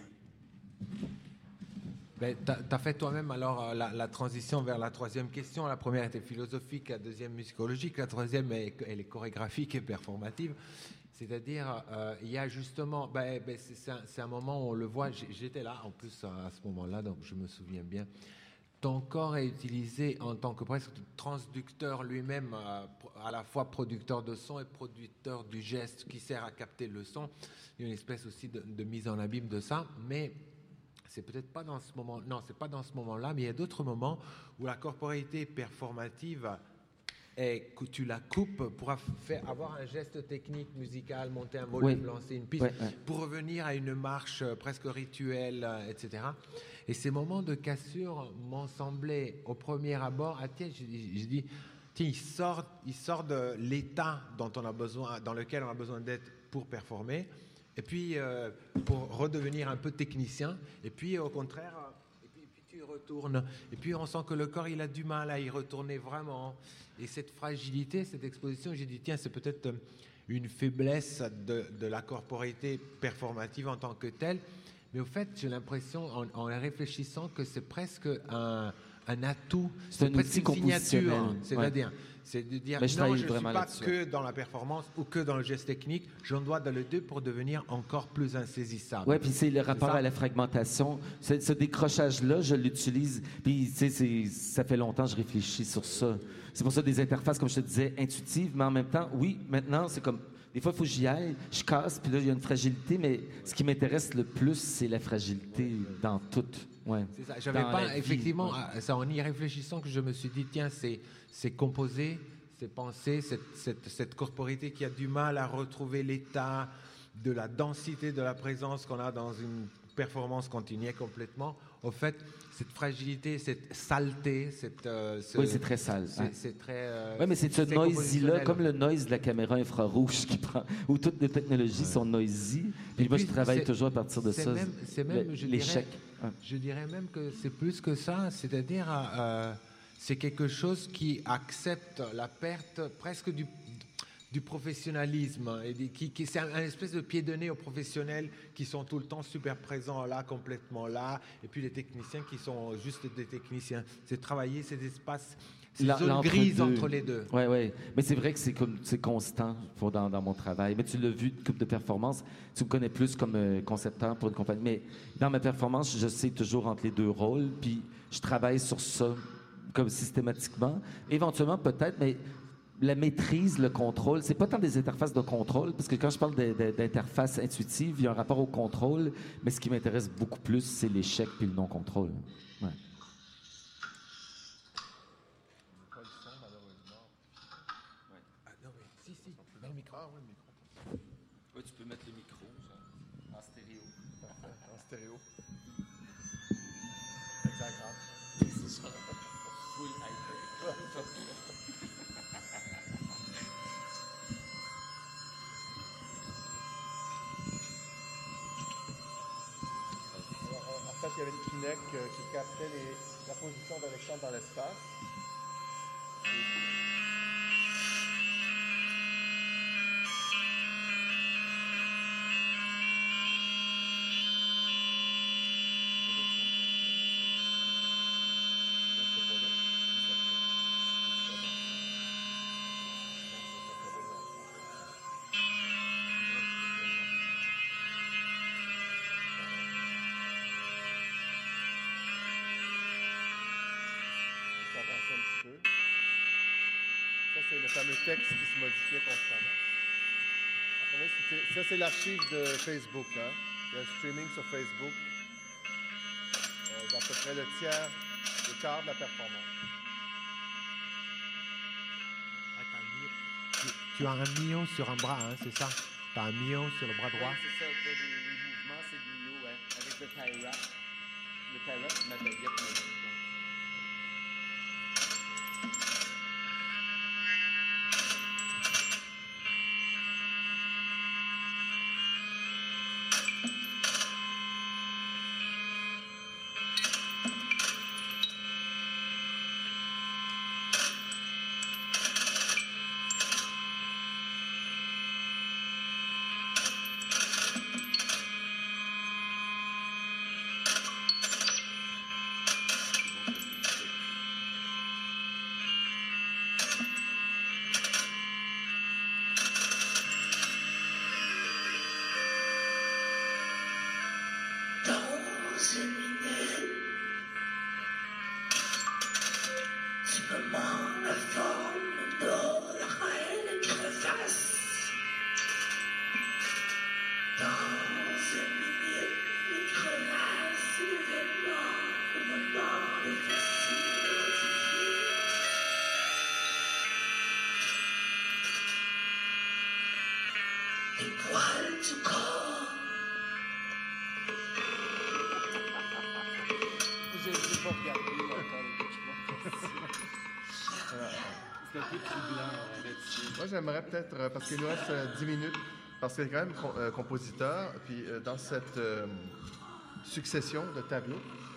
Ben, tu as fait toi-même alors la transition vers la troisième question. La première était philosophique, la deuxième musicologique, la troisième elle est chorégraphique et performative. C'est-à-dire, il y a justement, c'est un moment où on le voit, j'étais là en plus à ce moment-là, donc je me souviens bien. Ton corps est utilisé en tant que presque transducteur lui-même, à la fois producteur de son et producteur du geste qui sert à capter le son. Il y a une espèce aussi de mise en abîme de ça, mais c'est peut-être pas dans ce moment. Non, c'est pas dans ce moment-là, mais il y a d'autres moments où la corporalité performative et que tu la coupes pour avoir un geste technique musical, monter un volume, lancer une piste, pour revenir à une marche presque rituelle, etc. Et ces moments de cassure m'ont semblé au premier abord, tiens, j'ai dit, tiens, il sort de l'état dans lequel on a besoin d'être pour performer, et puis pour redevenir un peu technicien, et puis au contraire, et puis tu y retournes. Et puis on sent que le corps, il a du mal à y retourner vraiment. Et cette fragilité, cette exposition, j'ai dit, tiens, c'est peut-être une faiblesse de la corporité performative en tant que telle. Mais au fait, j'ai l'impression, en réfléchissant, que c'est presque un atout, c'est presque une signature. C'est-à-dire, c'est de dire, non, je ne suis pas que dans la performance ou que dans le geste technique, j'en dois dans le deux pour devenir encore plus insaisissable. Oui, puis c'est le rapport à la fragmentation. Ce décrochage-là, je l'utilise. Puis, tu sais, ça fait longtemps que je réfléchis sur ça. C'est pour ça des interfaces, comme je te disais, intuitives, mais en même temps, oui, maintenant, c'est comme... Des fois, il faut que j'y aille, je casse, puis là, il y a une fragilité, mais ce qui m'intéresse le plus, c'est la fragilité dans tout. Ouais. C'est ça. J'avais pas, effectivement, c'est en y réfléchissant que je me suis dit, tiens, c'est composé, c'est pensé, cette corporité qui a du mal à retrouver l'état de la densité de la présence qu'on a dans une performance continue complètement. Au fait, cette fragilité, cette saleté, oui, c'est très sale. C'est très... oui, mais c'est ce noisy-là, comme le noise de la caméra infrarouge qui prend, où toutes les technologies sont noisy. Puis moi, je travaille toujours à partir de ça. C'est même, je dirais même que c'est plus que ça, c'est-à-dire c'est quelque chose qui accepte la perte presque du professionnalisme et c'est un espèce de pied de nez aux professionnels qui sont tout le temps super présents là, complètement là, et puis les techniciens qui sont juste des techniciens. C'est travailler ces espaces, ces zones grises entre les deux. Oui, oui. Mais c'est vrai que c'est constant dans mon travail. Mais tu l'as vu, coupe de performance, tu me connais plus comme concepteur pour une compagnie. Mais dans ma performance, je sais toujours entre les deux rôles, puis je travaille sur ça comme systématiquement. Éventuellement, peut-être, mais la maîtrise, le contrôle, c'est pas tant des interfaces de contrôle, parce que quand je parle d'interface intuitive, il y a un rapport au contrôle, mais ce qui m'intéresse beaucoup plus, c'est l'échec puis le non-contrôle. Ouais. Pas le son, malheureusement. Ouais. Ah non, mais si, mets le micro. Ah oui, le micro. Oui, tu peux mettre le micro en stéréo. Parfait, en stéréo. Hexagramme. C'est ça. Full hyper. En fait, il y avait une Kinect qui captait la position d'Alexandre dans l'espace. C'est le fameux texte qui se modifiait constamment. Ça, c'est l'archive de Facebook. Hein? Il y a un streaming sur Facebook d'à peu près le quart de la performance. Tu as un Mio sur un bras, hein, c'est ça? Tu as un Mio sur le bras droit? Oui, c'est ça. Les mouvements, c'est le Mio, ouais, avec le tie-wrap. Le tie-wrap, c'est ma baguette magique. Moi, j'aimerais peut-être, parce qu'il nous reste 10 minutes, parce qu'il est quand même compositeur, puis dans cette succession de tableaux,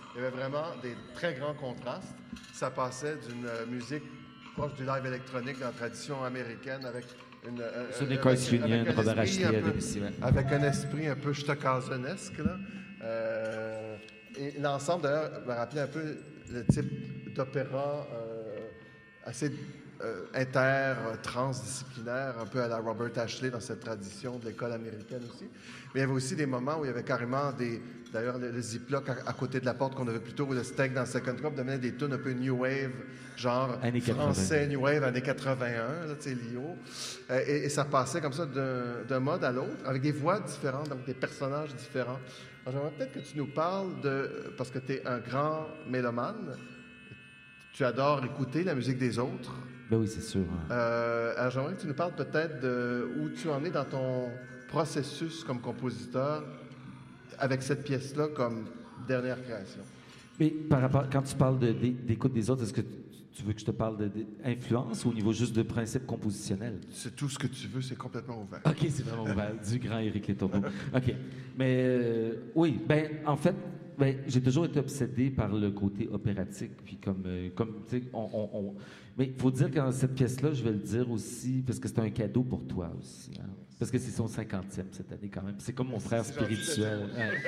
Il y avait vraiment des très grands contrastes. Ça passait d'une musique proche du live électronique dans la tradition américaine avec Sonic Youth Union, Robert Ashley à Debussy. Avec un esprit un peu Stockhausenesque, là. Et l'ensemble, d'ailleurs, me rappelait un peu le type d'opéra assez transdisciplinaire, un peu à la Robert Ashley dans cette tradition de l'école américaine aussi. Mais il y avait aussi des moments où il y avait carrément d'ailleurs, le Ziploc à côté de la porte qu'on avait plutôt, où le steak dans le Second Cup devenait des tunes un peu New Wave, genre années français, New Wave, années 81, là, tu sais, Lio. Et ça passait comme ça d'un mode à l'autre, avec des voix différentes, donc des personnages différents. Alors, j'aimerais peut-être que tu nous parles parce que tu es un grand mélomane, tu adores écouter la musique des autres. Ben oui, c'est sûr. Alors, j'aimerais que tu nous parles peut-être de où tu en es dans ton processus comme compositeur avec cette pièce-là comme dernière création. Mais par rapport, quand tu parles d'écoute des autres, est-ce que tu veux que je te parle d'influence ou au niveau juste de principe compositionnel? C'est tout ce que tu veux, c'est complètement ouvert. OK, c'est vraiment ouvert. Du grand Éric Letourneau. OK. Mais oui, ben en fait, j'ai toujours été obsédé par le côté opératique. Puis comme tu sais, mais il faut dire que dans cette pièce-là, je vais le dire aussi, parce que c'est un cadeau pour toi aussi. Hein? Parce que c'est son 50e cette année quand même. C'est comme mon frère spirituel.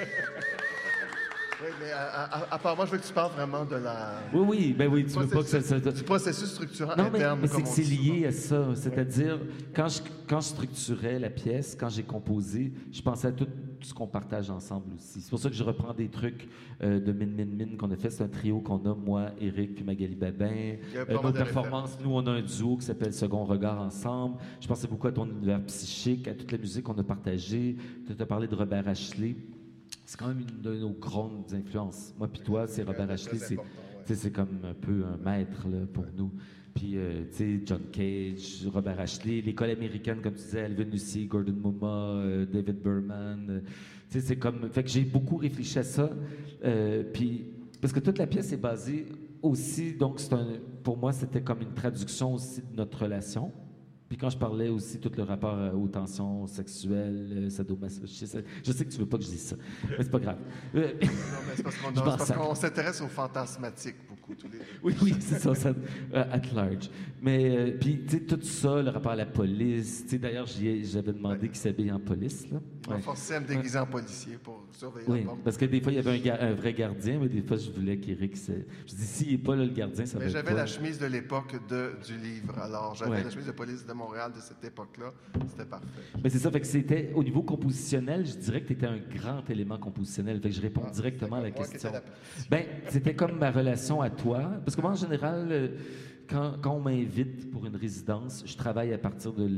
Oui, mais à part moi, je veux que tu parles vraiment de la... Oui, oui, tu veux pas que ça... Du processus structurant non, interne. mais c'est que c'est lié souvent. à ça. C'est-à-dire, quand je structurais la pièce, quand j'ai composé, je pensais à tout ce qu'on partage ensemble aussi. C'est pour ça que je reprends des trucs de Min qu'on a fait. C'est un trio qu'on a, moi, Éric, puis Magali Babin. Nos performances, nous, on a un duo qui s'appelle Second Regard ensemble. Je pensais beaucoup à ton univers psychique, à toute la musique qu'on a partagée. Tu as parlé de Robert Ashley. C'est quand même une de nos grandes influences. Moi puis toi, c'est Robert Ashley, c'est comme un peu un maître là, pour nous. Puis, tu sais, John Cage, Robert Ashley, l'école américaine, comme tu disais, Alvin Lucy, Gordon Muma, David Berman. Tu sais, c'est comme... Fait que j'ai beaucoup réfléchi à ça. Puis, parce que toute la pièce est basée aussi... Donc, pour moi, c'était comme une traduction aussi de notre relation. Puis quand je parlais aussi tout le rapport aux tensions sexuelles, sadomasochisme, je sais que tu veux pas que je dise ça, mais c'est pas grave. Non, mais c'est parce qu'on s'intéresse aux fantasmatiques beaucoup tous les deux. Oui, c'est ça, at large. Mais puis tu sais tout ça, le rapport à la police. Tu sais d'ailleurs j'avais demandé qu'il s'habille en police là. On forçait à me déguiser en policier pour surveiller la porte. Parce que des fois il y avait un vrai gardien, mais des fois je voulais qu'Éric. Je dis s'il n'est pas là le gardien, ça va. Mais j'avais la chemise de l'époque du livre, alors j'avais la chemise de police de Montréal de cette époque-là, c'était parfait. Mais c'est ça, fait que c'était au niveau compositionnel, je dirais que tu étais un grand élément compositionnel, fait que je réponds directement à la question. C'était comme ma relation à toi, parce que moi en général, quand on m'invite pour une résidence, je travaille à partir de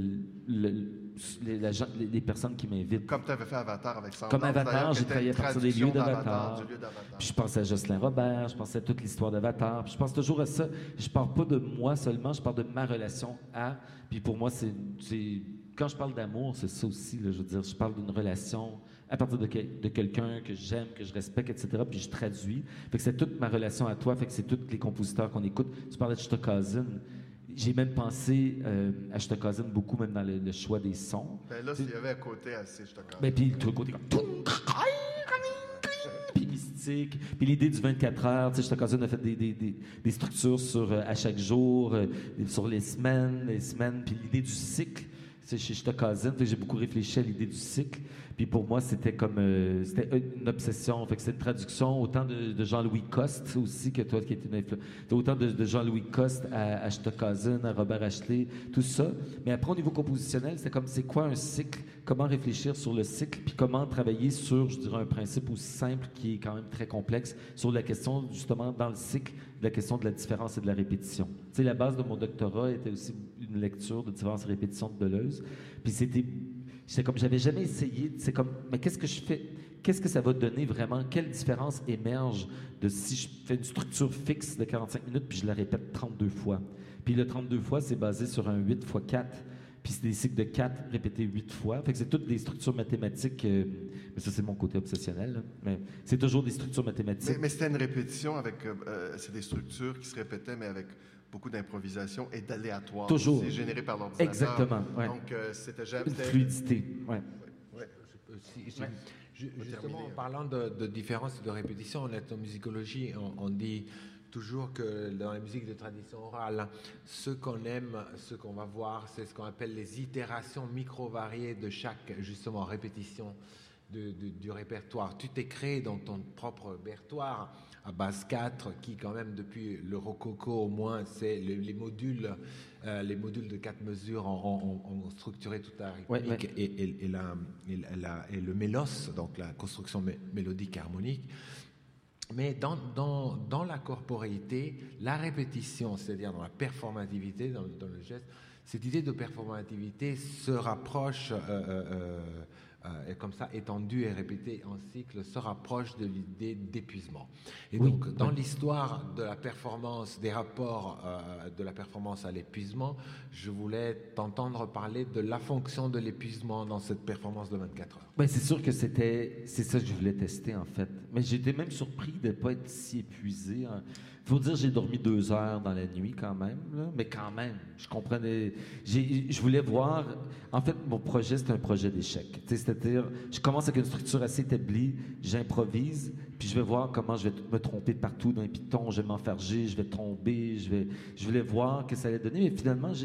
les personnes qui m'invitent. Comme tu avais fait Avatar avec Sandra. Comme Avatar, j'ai travaillé à partir des lieux d'Avatar. Puis je pense à Jocelyn Robert, je pense à toute l'histoire d'Avatar. Puis je pense toujours à ça. Je parle pas de moi seulement, je parle de ma relation à. Puis pour moi, c'est quand je parle d'amour, c'est ça aussi. Là, je veux dire, je parle d'une relation à partir de quelqu'un que j'aime, que je respecte, etc. Puis je traduis. Fait que c'est toute ma relation à toi. Fait que c'est tous les compositeurs qu'on écoute. Tu parlais de Stockhausen. J'ai même pensé à Stockhausen beaucoup, même dans le choix des sons. Ben là, il y avait un côté assez Stockhausen. Ben, puis le côté comme... puis mystique. Puis l'idée du 24 heures, tu sais, Stockhausen a fait des structures à chaque jour, sur les semaines, puis l'idée du cycle. C'est chez Stockhausen, j'ai beaucoup réfléchi à l'idée du cycle. Puis pour moi, c'était comme c'était une obsession. Fait que c'est une traduction autant de Jean-Louis Coste aussi que toi qui étais une influence. Autant de Jean-Louis Coste à Stockhausen, à Robert Ashley, tout ça. Mais après, au niveau compositionnel, c'était comme c'est quoi un cycle? Comment réfléchir sur le cycle? Puis comment travailler sur, je dirais, un principe aussi simple qui est quand même très complexe, sur la question, justement, dans le cycle, de la question de la différence et de la répétition. Tu sais, la base de mon doctorat était aussi une lecture de différence et répétition de Deleuze. Puis c'était comme, j'avais jamais essayé, c'est comme, mais qu'est-ce que je fais? Qu'est-ce que ça va donner vraiment? Quelle différence émerge de si je fais une structure fixe de 45 minutes puis je la répète 32 fois? Puis le 32 fois, c'est basé sur un 8 x 4. Puis c'est des cycles de 4 répétés 8 fois. Fait que c'est toutes des structures mathématiques. Mais ça, c'est mon côté obsessionnel. Là. Mais c'est toujours des structures mathématiques. Mais c'était une répétition avec... c'est des structures qui se répétaient, mais avec beaucoup d'improvisation et d'aléatoire. Toujours. C'est généré par l'ordinateur. Exactement. Ouais. Donc, c'était jamais... Une fluidité. Ouais. Ouais. Justement, en parlant de différence et de répétition, en ethnomusicologie, on dit toujours que dans la musique de tradition orale, ce qu'on aime, ce qu'on va voir, c'est ce qu'on appelle les itérations micro-variées de chaque, justement, répétition du répertoire. Tu t'es créé dans ton propre répertoire à base 4, qui quand même depuis le rococo au moins, c'est les modules de 4 mesures ont structuré toute la rythmique et le mélos, donc la construction mélodique harmonique. Mais dans la corporéité, la répétition, c'est-à-dire dans la performativité, dans le geste, cette idée de performativité se rapproche, et comme ça, étendue et répétée en cycle, se rapproche de l'idée d'épuisement. Et donc, dans l'histoire de la performance, des rapports de la performance à l'épuisement, je voulais t'entendre parler de la fonction de l'épuisement dans cette performance de 24 heures. Ben, c'est sûr que c'est ça que je voulais tester, en fait. Mais j'étais même surpris de ne pas être si épuisé. Il faut dire, j'ai dormi 2 heures dans la nuit quand même, là. Mais quand même, je comprenais. Je voulais voir. En fait, mon projet, c'est un projet d'échec. C'est-à-dire, je commence avec une structure assez établie, j'improvise, puis je vais voir comment je vais me tromper partout dans les pitons, je vais m'enfarger, je vais tomber, je voulais voir ce que ça allait donner. Mais finalement,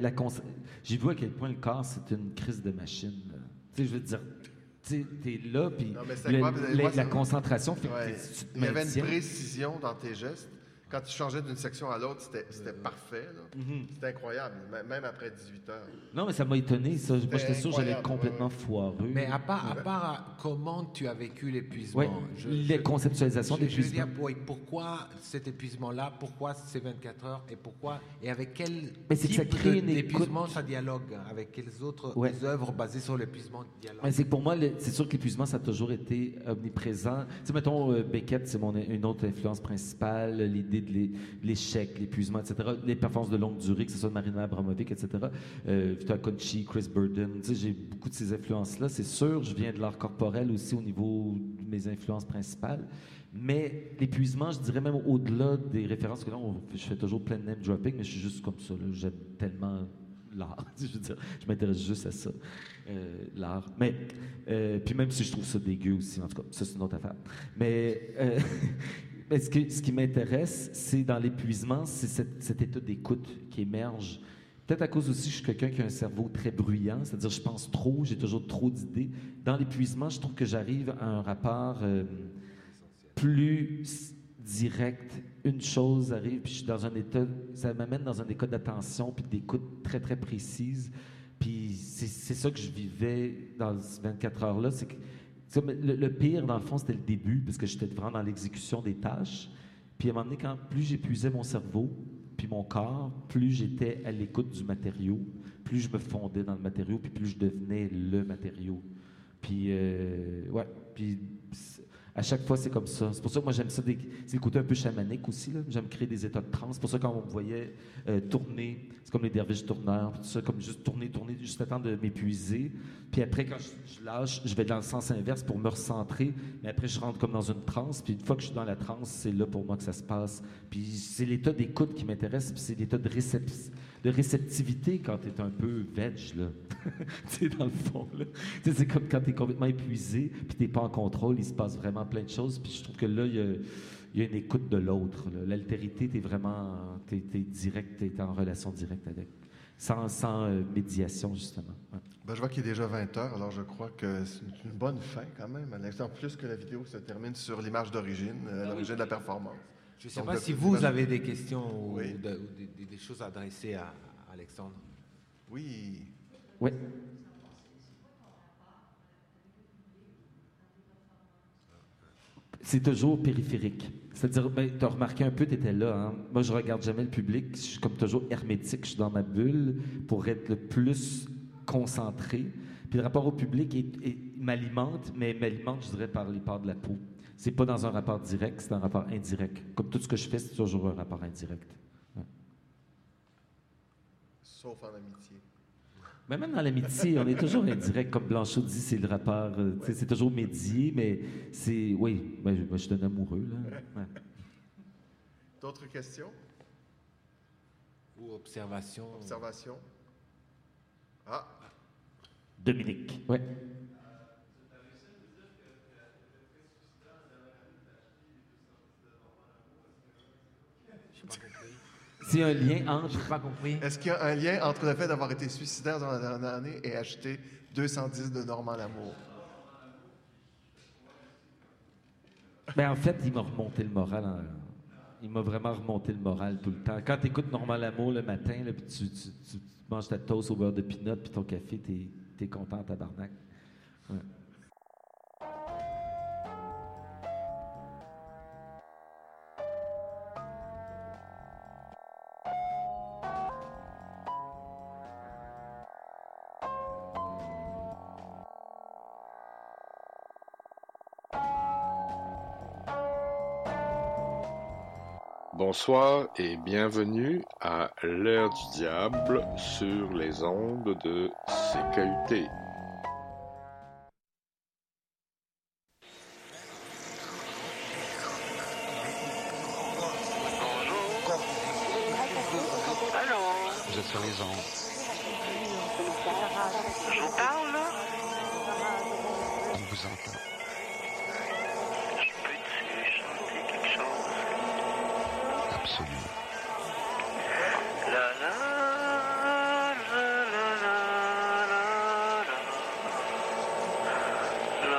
j'ai vu à quel point le corps, c'est une crise de machine. Tu sais, je veux dire. Tu es là, puis la concentration fait que tu te Il y avait une maintiens. précision dans tes gestes. Quand tu changeais d'une section à l'autre, c'était parfait. C'était incroyable, même après 18 heures. Non, mais ça m'a étonné, ça. Moi, j'étais sûr que j'allais être complètement ouais. foireux. Mais à part comment tu as vécu l'épuisement? Oui, les conceptualisations d'épuisement. Je veux dire, pourquoi cet épuisement-là? Pourquoi ces 24 heures? Et avec quel type d'épuisement ça dialogue? Avec quelles autres œuvres basées sur l'épuisement dialogue? Mais c'est que pour moi, c'est sûr que l'épuisement, ça a toujours été omniprésent. Tu sais, mettons, Beckett, c'est une autre influence principale, l'idée de l'échec, l'épuisement, etc. Les performances de longue durée, que ce soit Marina Abramovic, etc. Victor Conchi, Chris Burden. Tu sais, j'ai beaucoup de ces influences-là. C'est sûr, je viens de l'art corporel aussi au niveau de mes influences principales. Mais l'épuisement, je dirais même au-delà des références, que là, je fais toujours plein de name dropping, mais je suis juste comme ça. J'aime tellement l'art. Je veux dire, je m'intéresse juste à ça, l'art. Mais, puis même si je trouve ça dégueu aussi, en tout cas, ça, c'est une autre affaire. Mais... Mais ce qui m'intéresse, c'est dans l'épuisement, c'est cet état d'écoute qui émerge. Peut-être à cause aussi, je suis quelqu'un qui a un cerveau très bruyant, c'est-à-dire je pense trop, j'ai toujours trop d'idées. Dans l'épuisement, je trouve que j'arrive à un rapport plus direct. Une chose arrive, puis je suis dans un état, ça m'amène dans un état d'attention puis d'écoute très, très précise. Puis c'est ça que je vivais dans ces 24 heures-là, c'est que le pire, dans le fond, c'était le début, parce que j'étais vraiment dans l'exécution des tâches. Puis à un moment donné, plus j'épuisais mon cerveau, puis mon corps, plus j'étais à l'écoute du matériau, plus je me fondais dans le matériau, puis plus je devenais le matériau. Puis, puis à chaque fois, c'est comme ça. C'est pour ça que moi, j'aime ça. C'est le côté un peu chamanique aussi, là. J'aime créer des états de transe. C'est pour ça que quand on me voyait tourner, c'est comme les derviches tourneurs, puis tout ça, comme juste tourner, juste à temps de m'épuiser. Puis après, quand je lâche, je vais dans le sens inverse pour me recentrer. Mais après, je rentre comme dans une transe. Puis une fois que je suis dans la transe, c'est là pour moi que ça se passe. Puis c'est l'état d'écoute qui m'intéresse. Puis c'est l'état de réceptivité quand tu es un peu veg, là. Tu sais, dans le fond, là. Tu sais, c'est comme quand tu es complètement épuisé, puis tu n'es pas en contrôle, il se passe vraiment plein de choses. Puis je trouve que là, il y a une écoute de l'autre. L'altérité, tu es vraiment t'es direct, tu es en relation directe avec. Sans médiation, justement. Ouais. Ben, je vois qu'il est déjà 20 heures, alors je crois que c'est une bonne fin quand même. En plus que la vidéo se termine sur l'image d'origine, l'origine de la performance. Je ne sais pas si vous avez des questions ou des choses à adresser à Alexandre. Oui. Oui. C'est toujours périphérique. C'est-à-dire, tu as remarqué un peu, tu étais là. Hein? Moi, je regarde jamais le public. Je suis comme toujours hermétique. Je suis dans ma bulle pour être le plus concentré. Puis le rapport au public m'alimente, mais m'alimente, je dirais, par les pores de la peau. C'est pas dans un rapport direct, c'est un rapport indirect. Comme tout ce que je fais, c'est toujours un rapport indirect. Ouais. Sauf en amitié. Mais même dans l'amitié, on est toujours indirect. Comme Blanchot dit, c'est le rapport, c'est toujours médié, mais c'est... Oui, moi, je suis un amoureux, là. Ouais. D'autres questions? Ou observations? Observations? Ah! Dominique. Oui. S'il y a un lien entre... J'ai pas compris. Est-ce qu'il y a un lien entre le fait d'avoir été suicidaire dans la dernière année et acheter 210 de Normand Lamour? Ben, en fait, il m'a remonté le moral. Il m'a vraiment remonté le moral tout le temps. Quand tu écoutes Normand Lamour le matin, là, puis tu manges ta toast au beurre de pinot puis ton café, t'es content, tabarnak. Ouais. Bonsoir et bienvenue à l'heure du diable sur les ondes de CKUT. Vous êtes sur les ondes. Je vous parle, là? On vous entend. Je peux-tu chanter quelque chose? Absolument. La la la la la la la la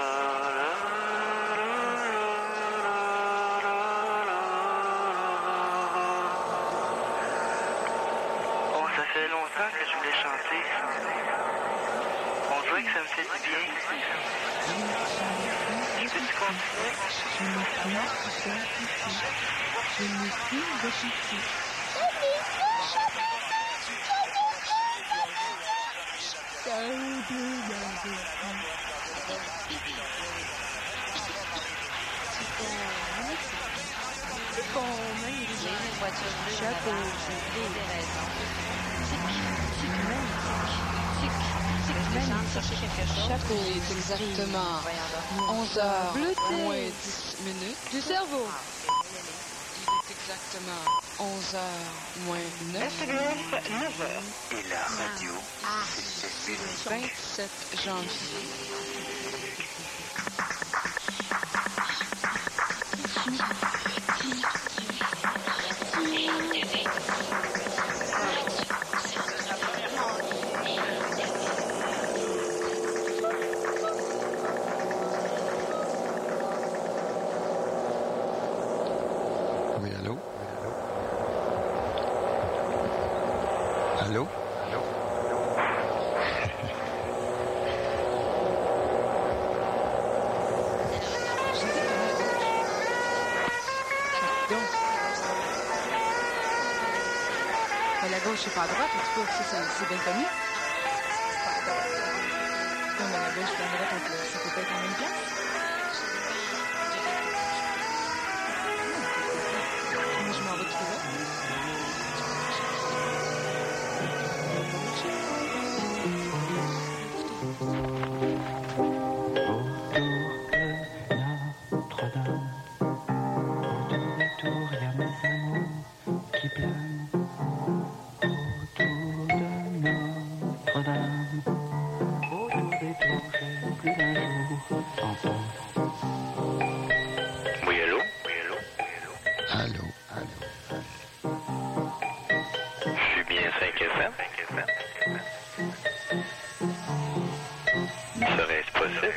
Oh, ça fait longtemps que je voulais chanter. On dirait que ça me fait du bien. Je peux-tu continuer? Chapeau est exactement 11h moins 10 minutes. Du cerveau. Il est exactement 11h moins 9. SRF 9h. Et la radio, c'est 27 janvier. Oui, allô? Allô? La gauche, c'est pas à droite, en tout cas, c'est bien connu. Non, mais la gauche et la droite, ça peut pas être en même place. Moi, je m'en retrouve. Oui, allô? Allô? Je suis bien 5 FM. Serait-ce possible?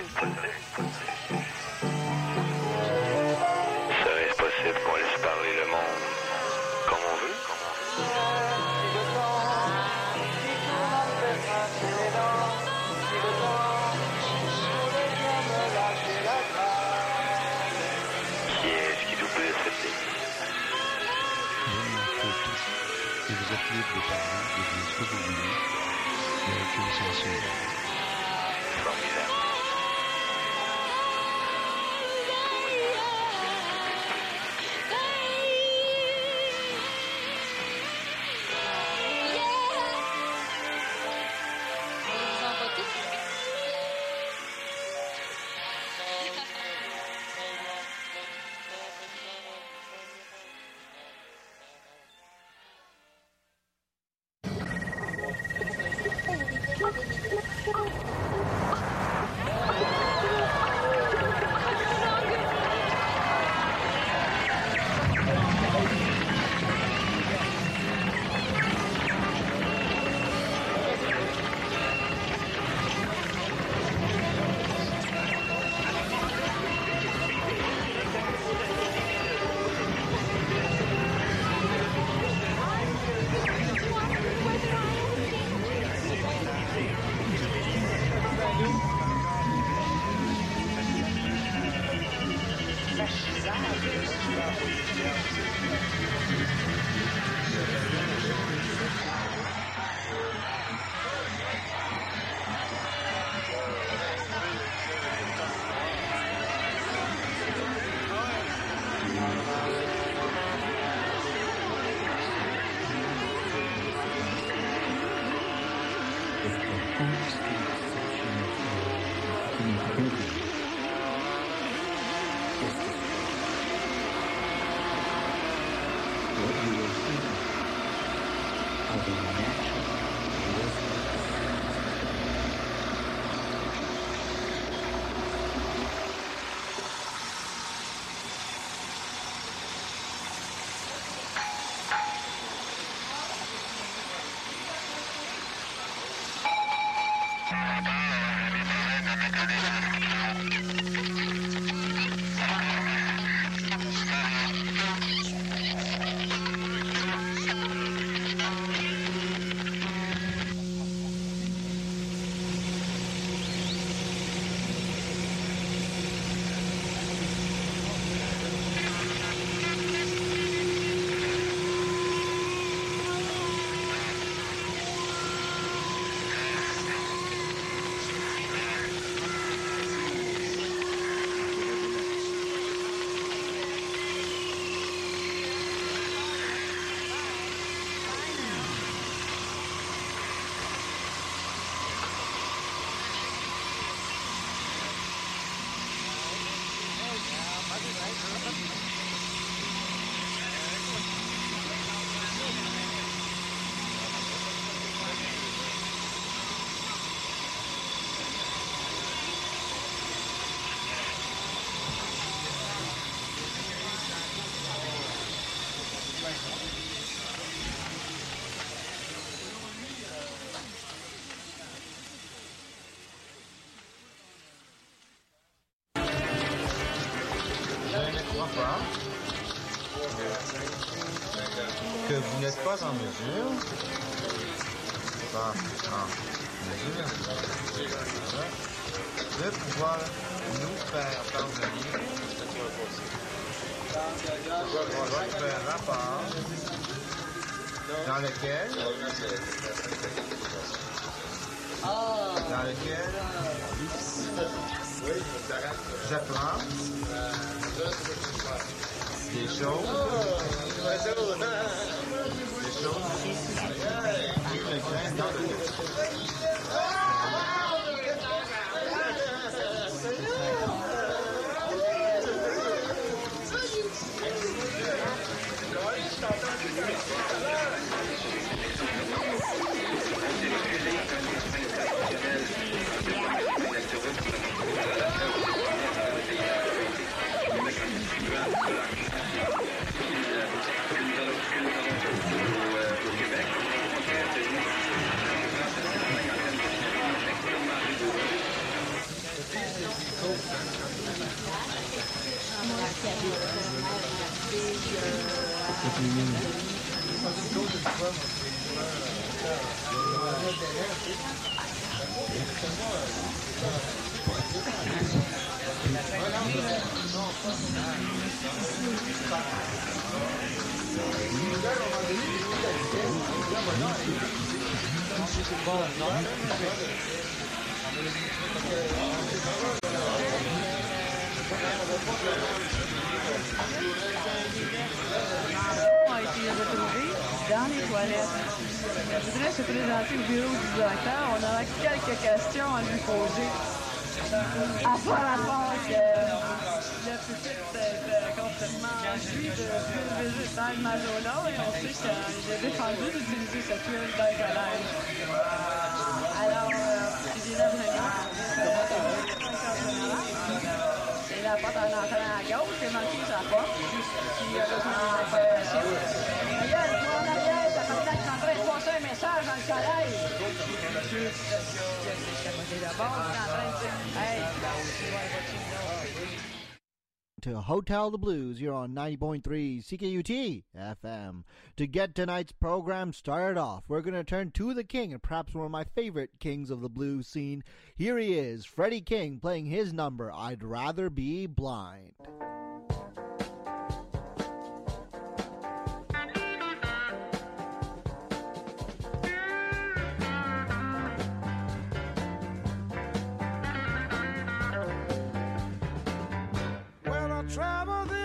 Serait-ce possible qu'on laisse parler le monde comme on veut? Qui est-ce qui double cette ligne? Et vous êtes libre de parler, de dire ce que vous voulez. Il n'y a aucune censure. Formidable. Vous en votez? Que vous n'êtes pas en mesure, de pouvoir nous faire parvenir votre rapport dans lequel j'apprends des choses qui me prennent dans le a été retrouvé dans les toilettes. Je voudrais se présenter au bureau du directeur. On aura quelques questions à lui poser. À part que le petit complètement joui de végétal Majola et on sait qu'il est défendu d'utiliser cette huile dans le collège. Alors, il est là vraiment. Et la porte en entrant à gauche, c'est manqué sa porte. Puis il y a besoin d'informations. Et là, en arrière, ça fait peut-être en train de passer un message dans le collège. To Hotel the Blues, you're on 90.3 CKUT FM. To get tonight's program started off, we're going to turn to the king and perhaps one of my favorite kings of the blues scene. Here he is, Freddie King, playing his number, I'd Rather Be Blind. travel